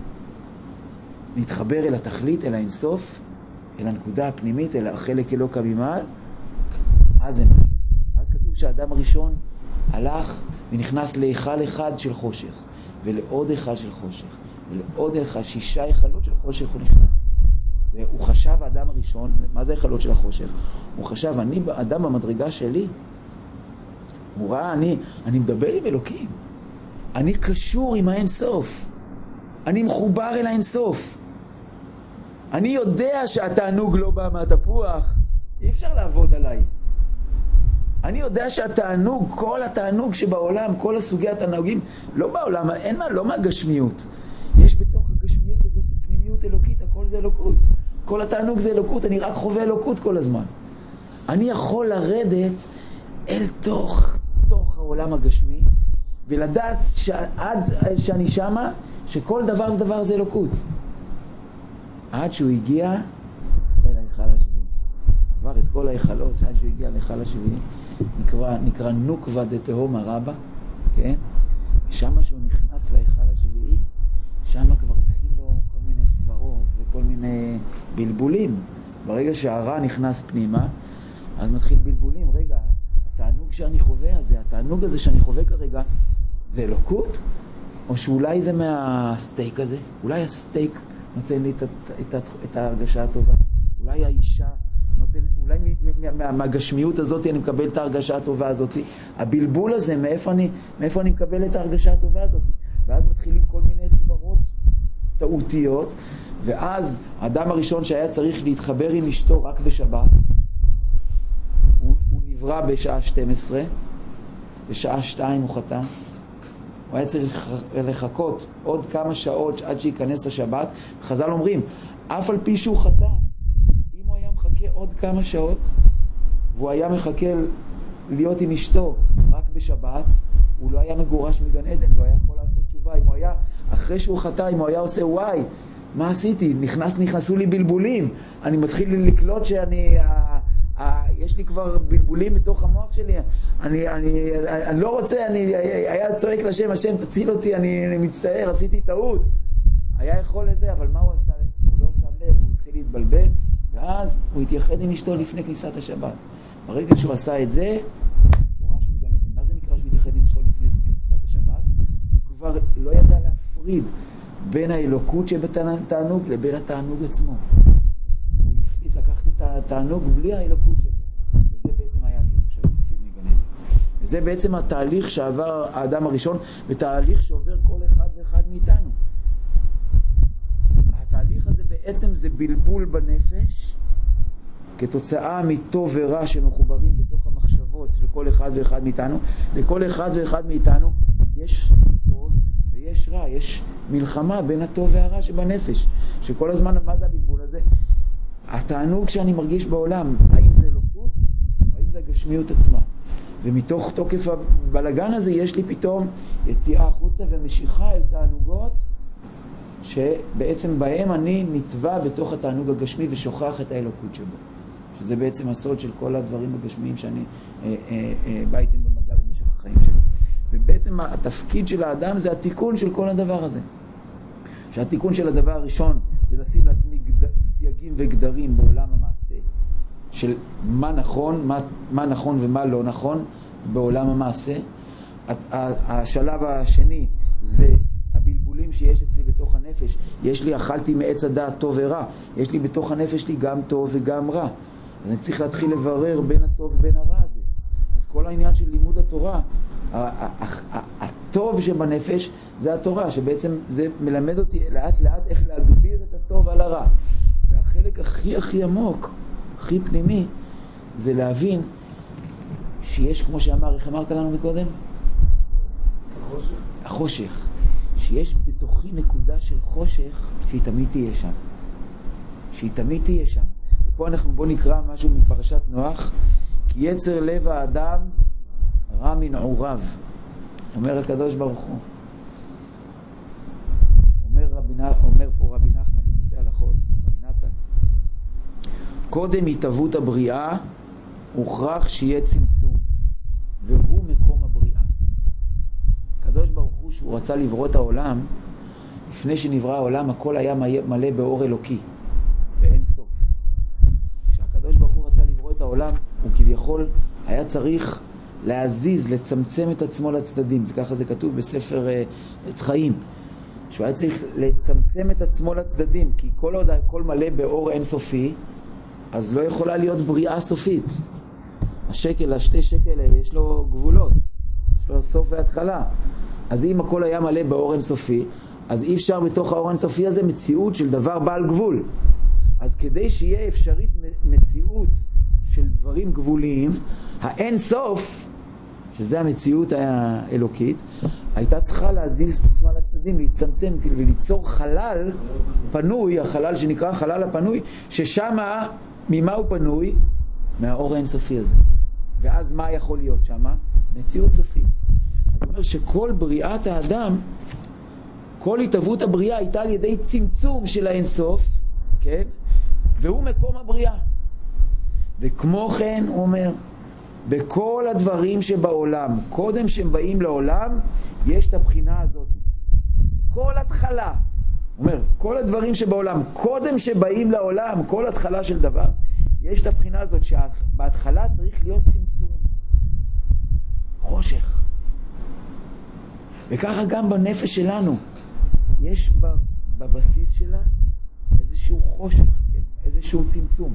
להתחבר אל התכלית, אל האינסוף, אל הנקודה הפנימית, אל החלק אלוקא ממעל, אז זה משהו. אז כתוב שהאדם הראשון הלך ונכנס להיכל אחד של חושך, ולעוד היכל של חושך, ולעוד היכל, 6 היכלות של חושך הוא נכנס. והוא חשב, האדם הראשון, מה זה היכלות של החושך? הוא חשב, אני אדם במדרגה שלי, הוא ראה, אני מדבר עם אלוקים, אני קשור עם האינסוף, אני מחובר אל האינסוף, אני יודע שהתענוג לא בא מהתפוח, אי אפשר לעבוד עליי. אני יודע שהתענוג, כל התענוג שבעולם, כל הסוגי התענוגים, לא בעולם, אין מה, לא מהגשמיות. יש בתוך הגשמיות הזאת פנימיות אלוקית, הכל זה אלוקות. כל התענוג זה אלוקות, אני רק חווה אלוקות כל הזמן. אני יכול לרדת אל תוך העולם הגשמי, ולדעת שעד שאני שמה, שכל דבר ודבר זה אלוקות. עד שהוא הגיע אל ההיכל השביעי. עבר את כל ההיכלות, עד שהוא הגיע להיכל השביעי, נקרא נוקבה דתהומא רבה, כן? ושמה שהוא נכנס להיכל השביעי, שמה כבר התחיל לו כל מיני סברות וכל מיני בלבולים. ברגע שהרע נכנס פנימה, אז מתחיל בלבולים. רגע, התענוג שאני חווה הזה, התענוג הזה שאני חווה כרגע, זה אלוקות? או שאולי זה מהסטייק הזה? אולי הסטייק נותן לי את ההרגשה הטובה? אולי האישה נותן, אולי מהגשמיות הזאת אני מקבל את ההרגשה הטובה הזאת? הבלבול הזה, מאיפה אני מקבל את ההרגשה הטובה הזאת? ואז מתחילים כל מיני סברות טעותיות, ואז האדם הראשון שהיה צריך להתחבר עם אשתו רק בשבת, הוא נברא בשעה 12, בשעה 2 הוא חטא, הוא היה צריך לחכות עוד כמה שעות עד שיכנס השבת. חז"ל אומרים, אף על פי שהוא חטא, אם הוא היה מחכה עוד כמה שעות, והוא היה מחכה להיות עם אשתו רק בשבת, הוא לא היה מגורש מגן עדן, הוא היה יכול לעשות תשובה. אם הוא היה, אחרי שהוא חטא, אם הוא היה עושה וואי, מה עשיתי? נכנסו לי בלבולים, אני מתחיל לקלוט שאני, יש לי כבר בלבולים בתוך המוח שלי, אני לא רוצה, היה צועק לשם, השם תציל אותי, אני מצטער, עשיתי טעות. היה יכול לזה, אבל מה הוא עשה? הוא לא שם לב, הוא התחיל להתבלבל, ואז הוא התייחד עם אשתו לפני כניסת השבת. ברגע שהוא עשה את זה, הוא רש מגן עדן. מה זה נקרא שהוא התייחד עם אשתו לפני כניסת השבת? הוא כבר לא ידע להפריד בין האלוקות שבתענוג לבין התענוג עצמו. הוא החליט לקחת את התענוג בלי האלוקות שבו. וזה בעצם היה גירוש הכספים מגן עדן. וזה בעצם התהליך שעבר האדם הראשון, ותהליך שעובר כל אחד ואחד מאיתנו. התהליך הזה בעצם זה בלבול בנפש, כתוצאה מטוב ורע שמחוברים בתוך המחשבות לכל אחד ואחד מאיתנו. לכל אחד ואחד מאיתנו יש טוב ויש רע, יש מלחמה בין הטוב והרע שבנפש, שכל הזמן, מה זה הבלבול הזה? התענוג שאני מרגיש בעולם, האם זה אלוקות או האם זה הגשמיות עצמה? ומתוך תוקף הבלגן הזה יש לי פתאום יציאה החוצה ומשיכה אל תענוגות שבעצם בהם אני נטבע בתוך התענוג הגשמי ושוכח את האלוקות שבו, שזה בעצם הסוד של כל הדברים הגשמיים שאני בא איתם במגע במשך החיים שלי. ובעצם התפקיד של האדם זה התיקון של כל הדבר הזה. שהתיקון של הדבר הראשון זה לשים לעצמי סייגים וגדרים בעולם המעשה של מה נכון ומה לא נכון בעולם המעשה. השלב השני זה הבלבולים שיש אצלי בתוך הנפש. יש לי, אכלתי מעץ הדעת טוב ורע, יש לי בתוך הנפש לי גם טוב וגם רע. אני צריך להתחיל לברר בין הטוב ובין הרע הזה. אז כל העניין של לימוד התורה, הטוב שבנפש זה התורה, שבעצם זה מלמד אותי לאט לאט איך להגביר את הטוב על הרע. והחלק הכי עמוק, הכי פנימי, זה להבין שיש, כמו שאמר, איך אמרת לנו מקודם? החושך. שיש בתוכי נקודה של חושך שהיא תמיד תהיה שם. שהיא תמיד תהיה שם. ופה בוא נקרא משהו מפרשת נוח. כי יצר לב האדם רע מנעוריו. אומר הקדוש ברוך הוא. אומר פה רבי נחמן לימודי הלכות, רבי נתן. קודם התהוות הבריאה, הוכרח שיהיה צמצום. והוא מקום הבריאה. הקדוש ברוך הוא שהוא רצה לברוא את העולם, לפני שנברא העולם הכל היה מלא באור אלוקי. באין סוף. כשהקדוש ברוך הוא רצה לברוא את העולם, הוא כביכול היה צריך להזיז, לצמצם את עצמו לצדדים. זה ככה זה כתוב בספר עץ חיים. שהוא היה צריך לצמצם את עצמו לצדדים, כי כל עוד הכל מלא באור אינסופי, אז לא יכולה להיות בריאה סופית. השתי שקל יש לו גבולות, יש לו סוף והתחלה. אז אם הכל היה מלא באור אינסופי, אז אי אפשר בתוך האור האינסופי הזה מציאות של דבר בעל גבול. אז כדי שיהיה אפשרית מציאות של דברים גבוליים, האין סוף, שזה המציאות האלוקית, הייתה צריכה להזיז את עצמה לצדדים, להצטמצם וליצור חלל פנוי, החלל שנקרא חלל הפנוי, ששם ממה הוא פנוי? מהאור האינסופי הזה. ואז מה יכול להיות שם? מציאות סופית. זאת אומרת שכל בריאת האדם, כל התהוות הבריאה הייתה על ידי צמצום של האינסוף, כן? והוא מקום הבריאה. וכמו כן הוא אומר, בכל הדברים שבעולם, קודם שהם באים לעולם, יש את הבחינה הזאת. כל התחלה, אומר, כל הדברים שבעולם, קודם שבאים לעולם, כל התחלה של דבר, יש את הבחינה הזאת שבהתחלה צריך להיות צמצום. חושך. וככה גם בנפש שלנו, יש בבסיס שלה איזשהו חושך, כן? איזשהו צמצום.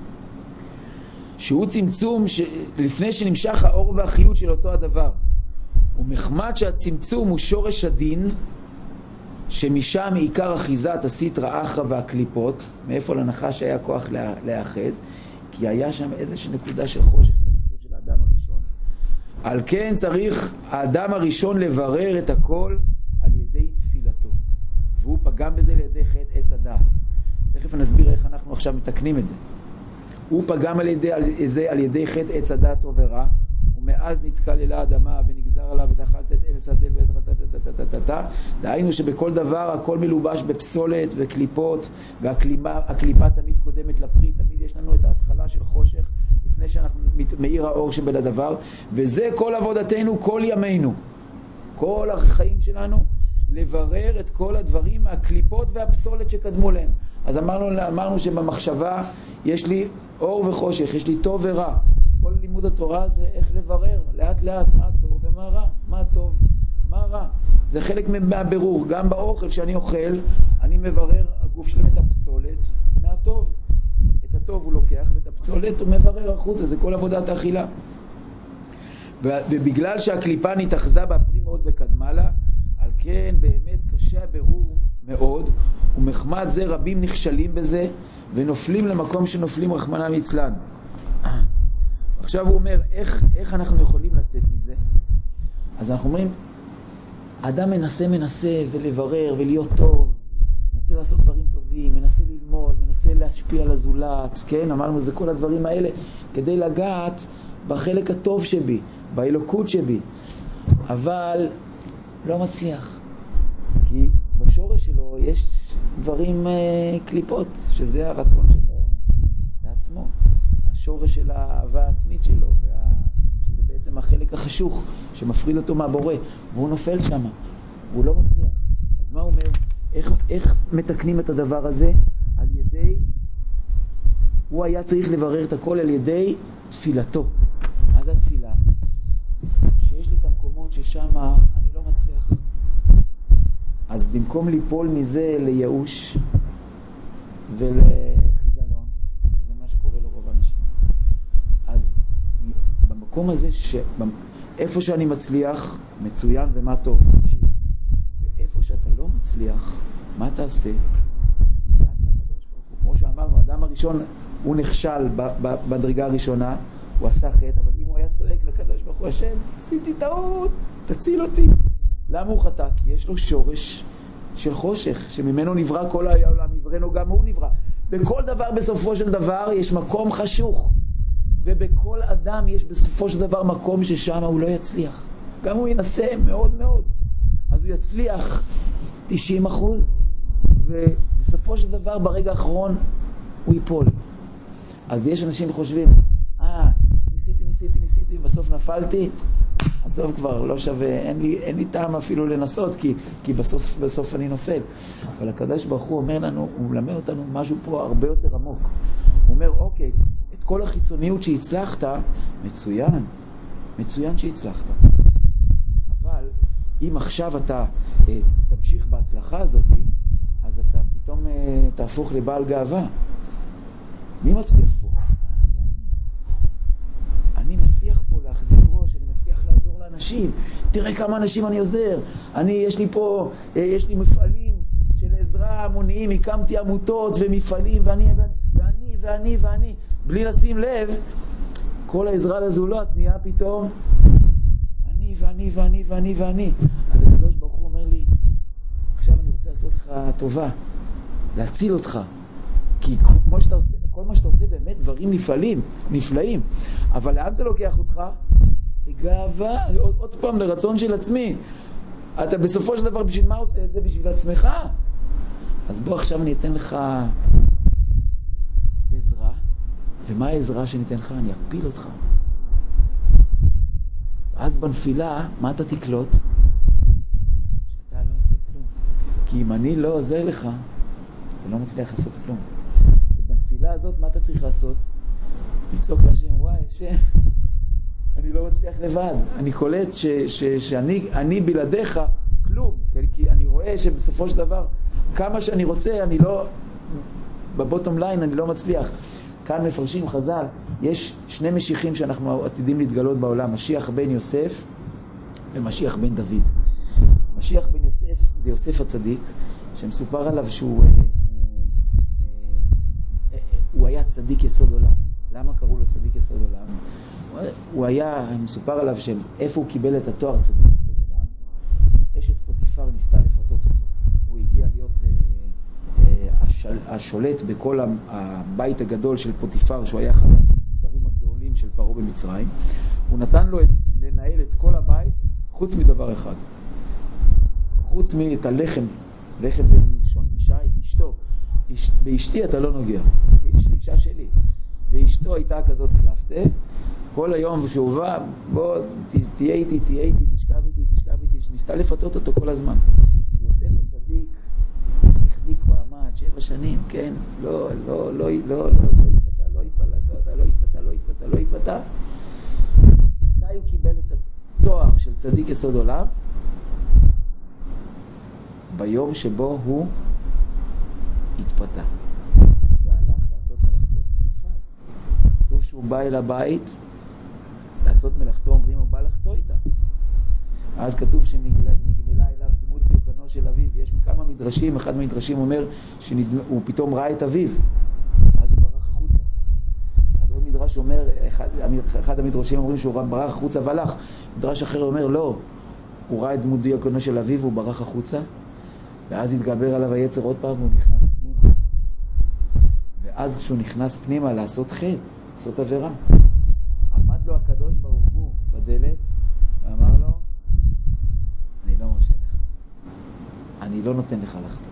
שהוא צמצום לפני שנמשך האור והחיות של אותו הדבר. ומחמד שהצמצום הוא שורש הדין, שמשם עיקר אחיזת הסטרא אחרא והקליפות, מאיפה לנחש היה כוח להאחז, כי היה שם איזושהי נקודה של חושך בנפשו של האדם הראשון. על כן צריך האדם הראשון לברר את הכל על ידי תפילתו. והוא פגם בזה על ידי חטא עץ הדעת. תכף נסביר איך אנחנו עכשיו מתקנים את זה. הוא פגם על ידי חטא עץ הדעת טוב ורע, ומאז נתקללה האדמה ונגזר עליו ותאכלת את עץ הדעת, דהיינו שבכל דבר הכל מלובש בפסולת וקליפות, והקליפה תמיד קודמת לפרי, תמיד יש לנו את ההתחלה של חושך לפני שאנחנו מאיר האור שבין הדבר, וזה כל עבודתנו, כל ימינו, כל החיים שלנו, לברר את כל הדברים מהקליפות והפסולת שקדמו להם. אז אמרנו שבמחשבה יש לי אור וחושך, יש לי טוב ורע. כל לימוד התורה זה איך לברר לאט לאט מה טוב ומה רע, מה טוב מה רע? זה חלק מהבירור. גם באוכל שאני אוכל, אני מברר, הגוף שלהם את הפסולת מהטוב. את הטוב הוא לוקח, ואת הפסולת הוא מברר החוצה. זה כל עבודת האכילה. ובגלל שהקליפה נתאחזה באפרים מאוד וקדמה לה, על כן באמת קשה הבירור מאוד, ומחמד זה רבים נכשלים בזה, ונופלים למקום שנופלים רחמנא ליצלן. עכשיו הוא אומר, איך אנחנו יכולים לצאת מזה? אז אנחנו אומרים, האדם מנסה ולברר ולהיות טוב, מנסה לעשות דברים טובים, מנסה ללמוד, מנסה להשפיע על הזולת, כן? אמרנו, זה כל הדברים האלה, כדי לגעת בחלק הטוב שבי, באלוקות שבי, אבל לא מצליח, כי בשורש שלו יש דברים קליפות, שזה הרצון שלו לעצמו, השורש של האהבה העצמית שלו, שזה בעצם החלק החשוך שמפריד אותו מהבורא, והוא נופל שם, והוא לא מצליח. אז מה הוא אומר? איך מתקנים את הדבר הזה? על ידי, הוא היה צריך לברר את הכל על ידי תפילתו. מה זה התפילה? שיש לי את המקומות ששם אני לא מצליח. אז במקום ליפול מזה לייאוש ולחידלון, זה מה שקורה לרוב האנשים. אז במקום הזה, איפה שאני מצליח, מצוין ומה טוב, תמשיך. ואיפה שאתה לא מצליח, מה אתה עושה? כמו שאמרנו, האדם הראשון הוא נכשל בדרגה הראשונה, הוא עשה חטא, אבל אם הוא היה צועק לקדוש ברוך הוא, השם, עשיתי טעות, תציל אותי. למה הוא חטא? כי יש לו שורש של חושך, שממנו נברא כל העולם, יברנו גם הוא נברא. בכל דבר בסופו של דבר יש מקום חשוך, ובכל אדם יש בסופו של דבר מקום ששם הוא לא יצליח. גם הוא ינסה מאוד מאוד, אז הוא יצליח 90%, ובסופו של דבר ברגע האחרון הוא ייפול. אז יש אנשים חושבים, ניסיתי, בסוף נפלתי, אז טוב כבר, לא שווה, אין לי טעם אפילו לנסות, כי בסוף אני נופל. אבל הקדוש ברוך הוא אומר לנו, הוא מלמד אותנו משהו פה הרבה יותר עמוק. הוא אומר, אוקיי, את כל החיצוניות שהצלחת, מצוין שהצלחת. אבל אם עכשיו אתה תמשיך בהצלחה הזאת, אז אתה פתאום תהפוך לבעל גאווה. מי מצליח פה? אני מצליח פה להחזיק ראש, אני מצליח לעזור לאנשים. תראה כמה אנשים אני עוזר. יש לי מפעלים של עזרה המוניים, הקמתי עמותות ומפעלים, ואני. בלי לשים לב, כל העזרה לזולת נהיה פתאום אני. אז הקדוש ברוך הוא אומר לי, עכשיו אני רוצה לעשות לך טובה, להציל אותך. כי כל מה שאתה עושה באמת דברים נפלאים. אבל לאן זה לוקח אותך? לגאווה, עוד פעם לרצון של עצמי. אתה בסופו של דבר בשביל מה עושה את זה? בשביל עצמך. אז בוא עכשיו אני אתן לך עזרה. ומה העזרה שניתן לך? אני אפיל אותך. אז בנפילה, מה אתה תקלוט? שאתה לא עושה כלום. כי אם אני לא עוזר לך, אתה לא מצליח לעשות כלום. ובנפילה הזאת, מה אתה צריך לעשות? לצעוק להשם, וואי, השם, אני לא מצליח לבד. אני קולט שאני בלעדיך כלום. כי אני רואה שבסופו של דבר, כמה שאני רוצה, אני לא, בבוטום ליין אני לא מצליח. כאן מפרשים חז"ל, יש שני משיחים שאנחנו עתידים להתגלות בעולם, משיח בן יוסף ומשיח בן דוד. משיח בן יוסף זה יוסף הצדיק, שמסופר עליו שהוא היה צדיק יסוד עולם. למה קראו לו צדיק יסוד עולם? הוא היה, מסופר עליו שאיפה הוא קיבל את התואר צדיק יסוד עולם, אשת פוטיפר ניסתה לפתות אותו. הוא הגיע להיות השולט בכל הבית הגדול של פוטיפר, שהוא היה אחד השרים הגדולים של פרעה במצרים. הוא נתן לו לנהל את כל הבית, חוץ מדבר אחד. חוץ מאת הלחם. לחם זה לשון אישה, את אשתו. באשתי אתה לא נוגע. אישה שלי. ואשתו הייתה כזאת קלפטה. כל היום שהוא בא, בוא, תהיה איתי, תשכב איתי. ניסתה לפתות אותו כל הזמן. יוסף הצדיק החזיק מעמד 7 שנים, כן? לא התפתה. מתי הוא קיבל את התואר של צדיק יסוד עולם? ביום שבו הוא התפתה. והלך לעשות מלאכתו. נפל. כתוב שהוא בא אל הבית לעשות מלאכתו, אומרים הוא בא לחתו איתה. אז כתוב שנגלה אליו דמות דיוקנו של אביו. יש כמה מדרשים, אחד מהמדרשים אומר שהוא פתאום ראה את אביו. אז הוא ברח החוצה. אז עוד מדרש אומר, אחד המדרשים אומרים שהוא ברח החוצה והלך. מדרש אחר אומר לא, הוא ראה את דמות דיוקנו של אביו והוא ברח החוצה. ואז התגבר עליו היצר עוד פעם והוא נכנס פנימה. ואז כשהוא נכנס פנימה לעשות חטא, לעשות עבירה, עמד לו הקדוש ברוך הוא בדלת ואמר לו, אני לא מרשה לך, אני לא נותן לך לחתום.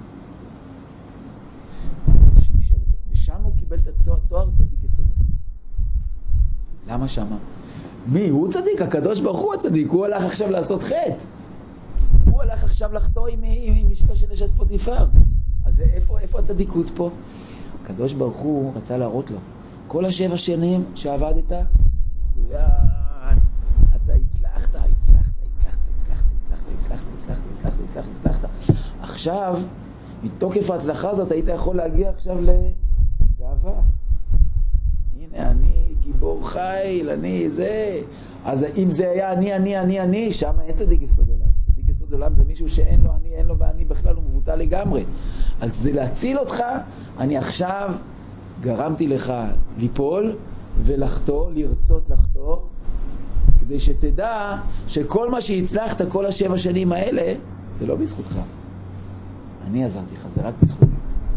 ושם הוא קיבל את התואר צדיק יסודו. למה שמה? מי? הוא צדיק, הקדוש ברוך הוא הצדיק, הוא הלך עכשיו לעשות חטא. הוא הלך עכשיו לחתור עם אשתו של אשת פוטיפר. אז איפה הצדיקות פה? הקדוש ברוך הוא רצה להראות לו. כל 7 שנים שעבדת, מצוין. אתה הצלחת. עכשיו, מתוקף ההצלחה הזאת, היית יכול להגיע עכשיו לגאווה. הנה, אני גיבור חיל, אני זה. אז אם זה היה אני, שם אין צדיק יסוד עולם. צדיק יסוד עולם זה מישהו שאין לו אני, אין לו ואני בכלל, הוא מבוטל לגמרי. אז זה להציל אותך, אני עכשיו גרמתי לך ליפול ולחתור, לרצות לחתור, כדי שתדע שכל מה שהצלחת כל 7 שנים האלה, זה לא בזכותך. אני עזרתי לך, זה רק בזכותי.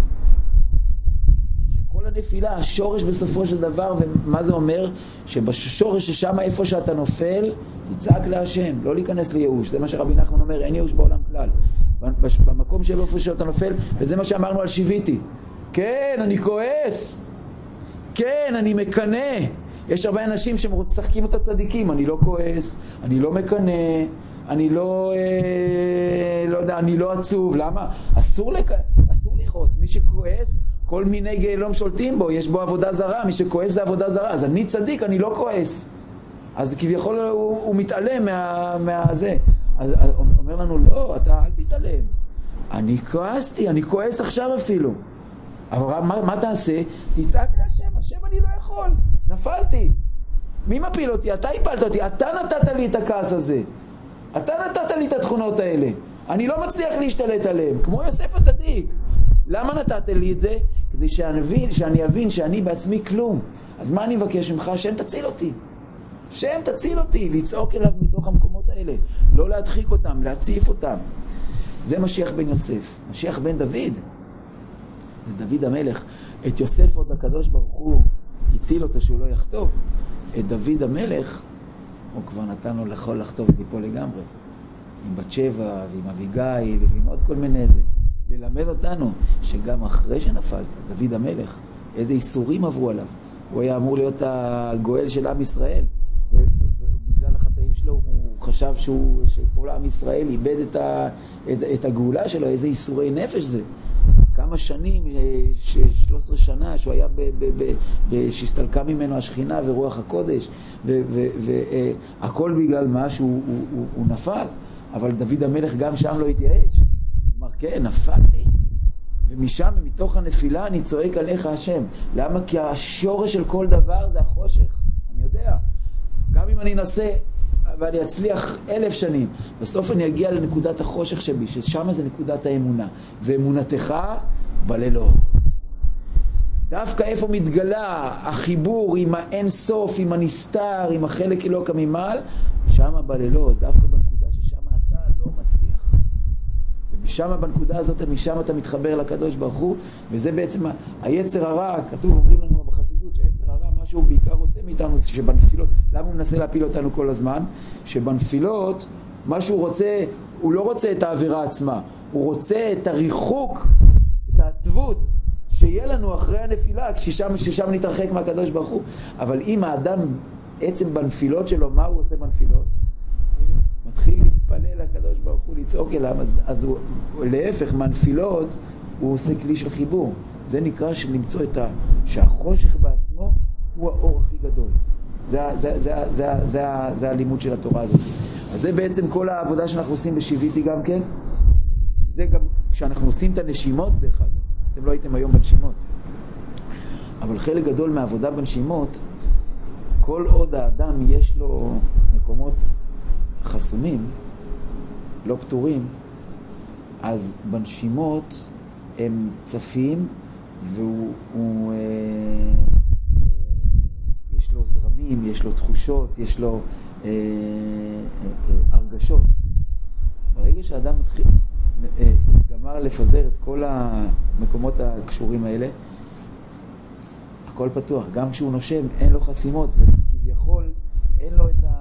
שכל הנפילה, השורש בסופו של דבר, ומה זה אומר? שבשורש ששם איפה שאתה נופל, תצעק להשם, לא להיכנס לייאוש. זה מה שרבי נחמן אומר, אין ייאוש בעולם כלל. במקום שלו איפה שאתה נופל, וזה מה שאמרנו על שיביתי. כן, אני כועס. כן, אני מקנה. יש הרבה אנשים שמשחקים את הצדיקים, אני לא כועס, אני לא מקנה, אני לא יודע, אני לא עצוב. למה? אסור לכעוס. מי שכועס, כל מיני גיהלום שולטים בו, יש בו עבודה זרה, מי שכועס זה עבודה זרה. אז אני צדיק, אני לא כועס. אז כביכול הוא מתעלם מהזה. אז אומר לנו, לא, אתה אל תתעלם. אני כועסתי, אני כועס עכשיו אפילו. אבל מה תעשה? תצעק להשם, השם אני לא יכול, נפלתי. מי מפיל אותי? אתה הפלת אותי, אתה נתת לי את הכעס הזה. אתה נתת לי את התכונות האלה. אני לא מצליח להשתלט עליהם, כמו יוסף הצדיק. למה נתת לי את זה? כדי שאני אבין שאני בעצמי כלום. אז מה אני מבקש ממך? השם תציל אותי. השם תציל אותי, לצעוק אליו מתוך המקומות האלה. לא להדחיק אותם, להציף אותם. זה משיח בן יוסף. משיח בן דוד. דוד המלך, את יוסף עוד הקדוש ברוך הוא הציל אותו שהוא לא יחטוא. את דוד המלך הוא כבר נתן לו לכל לחטוא וליפול לגמרי, עם בת שבע ועם אביגיל ועם עוד כל מיני זה, ללמד אותנו שגם אחרי שנפלת, דוד המלך, איזה איסורים עברו עליו. הוא היה אמור להיות הגואל של עם ישראל, ובגלל החטאים שלו הוא חשב שכל עם ישראל איבד את הגאולה שלו. איזה איסורי נפש זה. כמה שנים, 13 שנה, שהוא היה שהסתלקה ממנו השכינה ורוח הקודש, והכל בגלל מה שהוא נפל. אבל דוד המלך גם שם לא התייאש. הוא אמר, כן, נפלתי, ומשם, מתוך הנפילה, אני צועק עליך השם. למה? כי השורש של כל דבר זה החושך. אני יודע, גם אם אני אנסה ואני אצליח 1000 שנים, בסוף אני אגיע לנקודת החושך שבי, ששם זה נקודת האמונה. ואמונתך בלילות. דווקא איפה מתגלה החיבור עם האין סוף, עם הנסתר, עם החלק אלוקא ממעל, שם בלילות, דווקא בנקודה ששם אתה לא מצליח. ומשם בנקודה הזאת, משם אתה מתחבר לקדוש ברוך הוא, וזה בעצם היצר הרע. כתוב, אומרים לנו בחסידות, שהיצר הרע, מה שהוא בעיקר רוצה מאיתנו, שבנפילות, למה הוא מנסה להפיל אותנו כל הזמן? שבנפילות, מה שהוא רוצה, הוא לא רוצה את העבירה עצמה, הוא רוצה את הריחוק, את העצבות, שיהיה לנו אחרי הנפילה, ששם נתרחק מהקדוש ברוך הוא. אבל אם האדם, עצם בנפילות שלו, מה הוא עושה בנפילות? מתחיל להתפלל לקדוש ברוך הוא, לצעוק אליו. אז הוא, להפך, מהנפילות, הוא עושה כלי של חיבור. זה נקרא שלמצוא שהחושך בעצמו הוא האור הכי גדול. זה הלימוד של התורה הזאת. אז זה בעצם כל העבודה שאנחנו עושים בשיביתי גם כן. זה גם כשאנחנו עושים את הנשימות, דרך אגב, אתם לא הייתם היום בנשימות, אבל חלק גדול מהעבודה בנשימות, כל עוד האדם יש לו מקומות חסומים, לא פתורים, אז בנשימות הם צפים, יש לו זרמים, יש לו תחושות, יש לו הרגשות. ברגע שהאדם גמר לפזר את כל המקומות הקשורים האלה, הכל פתוח. גם כשהוא נושם אין לו חסימות, וכביכול אין לו את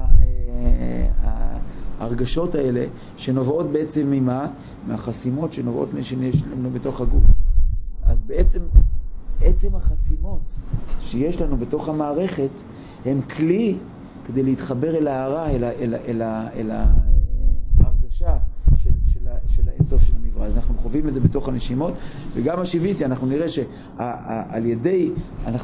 ההרגשות האלה שנובעות בעצם מהחסימות שנובעות שיש לנו בתוך הגוף. אז בעצם עצם החסימות שיש לנו בתוך המערכת הם כלי כדי להתחבר אל הערה, אל ההרגשה של האינסוף של הנברא. אז אנחנו חווים את זה בתוך הנשימות, וגם השיביתי, אנחנו נראה שעל ידי,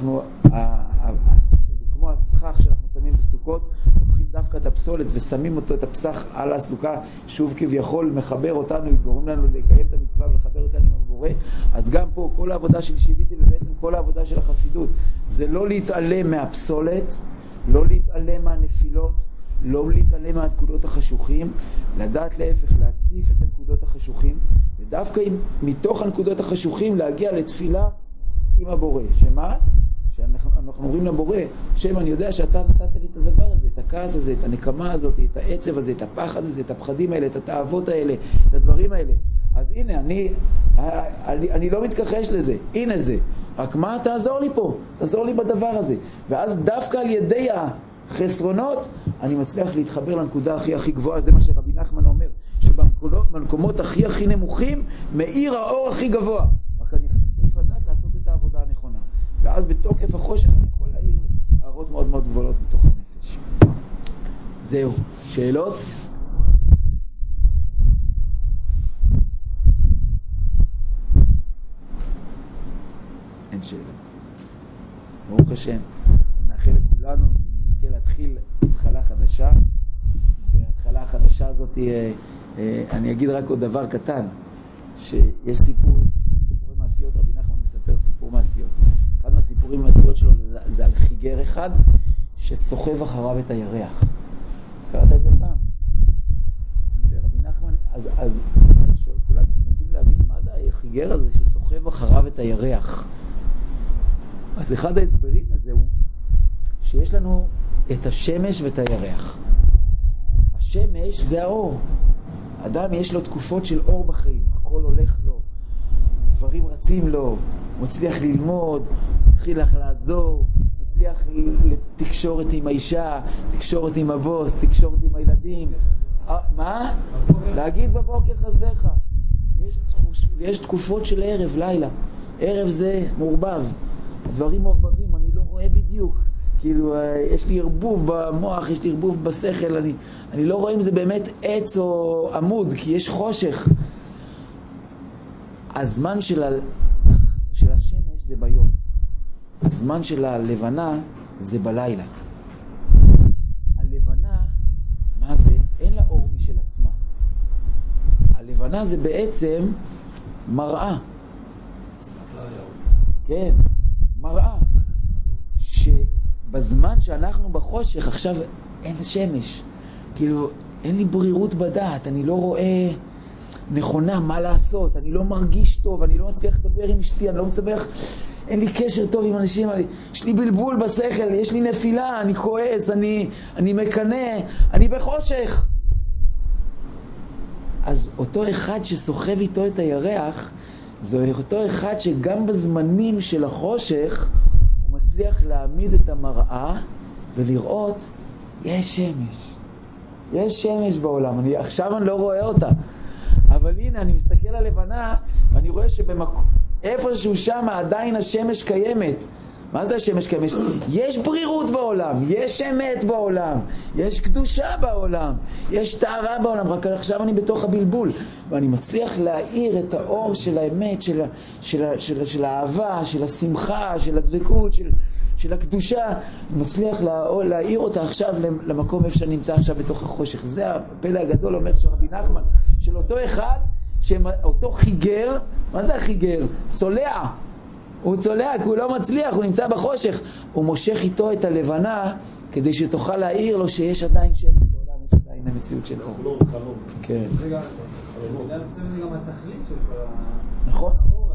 זה כמו הסכך שאנחנו שמים בסוכות, לוקחים דווקא את הפסולת ושמים אותו, את הפסח על הסוכה, שוב כביכול מחבר אותנו, גורם לנו לקיים את המצווה ולחבר אותנו עם הבורא. אז גם פה כל העבודה של שיביתי ובעצם כל העבודה של החסידות, זה לא להתעלם מהפסולת, לא להתעלם מהנפילות, לא להתעלם מהנקודות החשוכים, לדעת להפך, להציף את הנקודות החשוכים, ודווקא מתוך הנקודות החשוכים להגיע לתפילה עם הבורא. שמה? שאנחנו אומרים לבורא, שם אני יודע שאתה נתת לי את הדבר הזה, את הכעס הזה, את הנקמה הזאת, את העצב הזה, את הפחד הזה, את הפחדים האלה, את התאוות האלה, את הדברים האלה. אז הנה, אני לא מתכחש לזה, הנה זה. רק מה? תעזור לי פה, תעזור לי בדבר הזה. ואז דווקא על ידי החסרונות, אני מצליח להתחבר לנקודה הכי גבוהה. זה מה שרבי נחמן אומר, שבמקומות הכי נמוכים, מאיר האור הכי גבוה. רק אני צריך לדעת לעשות את העבודה הנכונה. ואז בתוקף החושך אני יכול להאיר הערות מאוד מאוד גבוהות בתוך הנפש. זהו. שאלות? אין שאלות. ברוך השם. נאחל לכולנו שנזכה להתחיל התחלה חדשה, וההתחלה החדשה הזאת אני אגיד רק עוד דבר קטן, שיש סיפורי מעשיות. רבי נחמן מספר סיפור מעשיות. אחד מהסיפורים מעשיות שלו זה על חיגר אחד שסוחב אחריו את הירח. קראת את זה פעם? ורבי נחמן, אז כולם מנסים להבין מה זה החיגר הזה שסוחב אחריו את הירח. אז אחד ההסברים הזה הוא שיש לנו את השמש ואת הירח. השמש זה האור. אדם יש לו תקופות של אור בחיים, הכל הולך לו, דברים רצים לו, הוא מצליח ללמוד, מצליח לעזור, מצליח לתקשורת עם האישה, תקשורת עם הבוס, תקשורת עם הילדים. מה? להגיד בבוקר חסדך. יש תקופות של ערב, לילה. ערב זה מעורבב. דברים מעורבבים, אני לא רואה בדיוק. כאילו, יש לי ערבוב במוח, יש לי ערבוב בשכל, אני לא רואה אם זה באמת עץ או עמוד, כי יש חושך. הזמן של השמש זה ביום. הזמן של הלבנה זה בלילה. הלבנה, מה זה? אין לה אור משל עצמה. הלבנה זה בעצם מראה. כן, מראה. שבזמן שאנחנו בחושך, עכשיו אין שמש. כאילו, אין לי ברירות בדעת, אני לא רואה נכונה מה לעשות, אני לא מרגיש טוב, אני לא מצליח לדבר עם אשתי, אני לא מצליח, אין לי קשר טוב עם אנשים, יש לי בלבול בשכל, יש לי נפילה, אני כועס, אני מקנה, אני בחושך. אז אותו אחד שסוחב איתו את הירח, זה אותו אחד שגם בזמנים של החושך, הוא מצליח להעמיד את המראה ולראות, יש שמש. יש שמש בעולם, עכשיו אני לא רואה אותה. אבל הנה, אני מסתכל על לבנה, ואני רואה איפשהו שם עדיין השמש קיימת. מה זה השמש קיימת? יש ברירות בעולם, יש אמת בעולם, יש קדושה בעולם, יש טהרה בעולם, רק עכשיו אני בתוך הבלבול, ואני מצליח להאיר את האור של האמת, של האהבה, של השמחה, של הדבקות, של הקדושה, אני מצליח להאיר אותה עכשיו למקום איפה שאני נמצא עכשיו בתוך החושך. זה הפלא הגדול, אומר שרבי נחמן, של אותו אחד שאותו חיגר, מה זה החיגר? צולע. הוא צולע כי הוא לא מצליח, הוא נמצא בחושך. הוא מושך איתו את הלבנה כדי שתוכל להעיר לו שיש עדיין שם בעולם, יש עדיין המציאות של אור. חלום, חלום. כן. זה גם התכלית של כל נכון.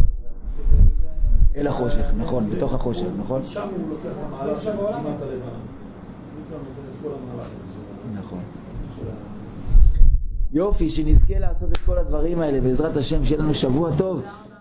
אל החושך, נכון, בתוך החושך, נכון? שם הוא לוקח את המהלך של כמעט הלבנה. הוא כאן נותן את כל המהלך הזה של נכון. יופי, שנזכה לעשות את כל הדברים האלה, בעזרת השם, שיהיה לנו שבוע טוב.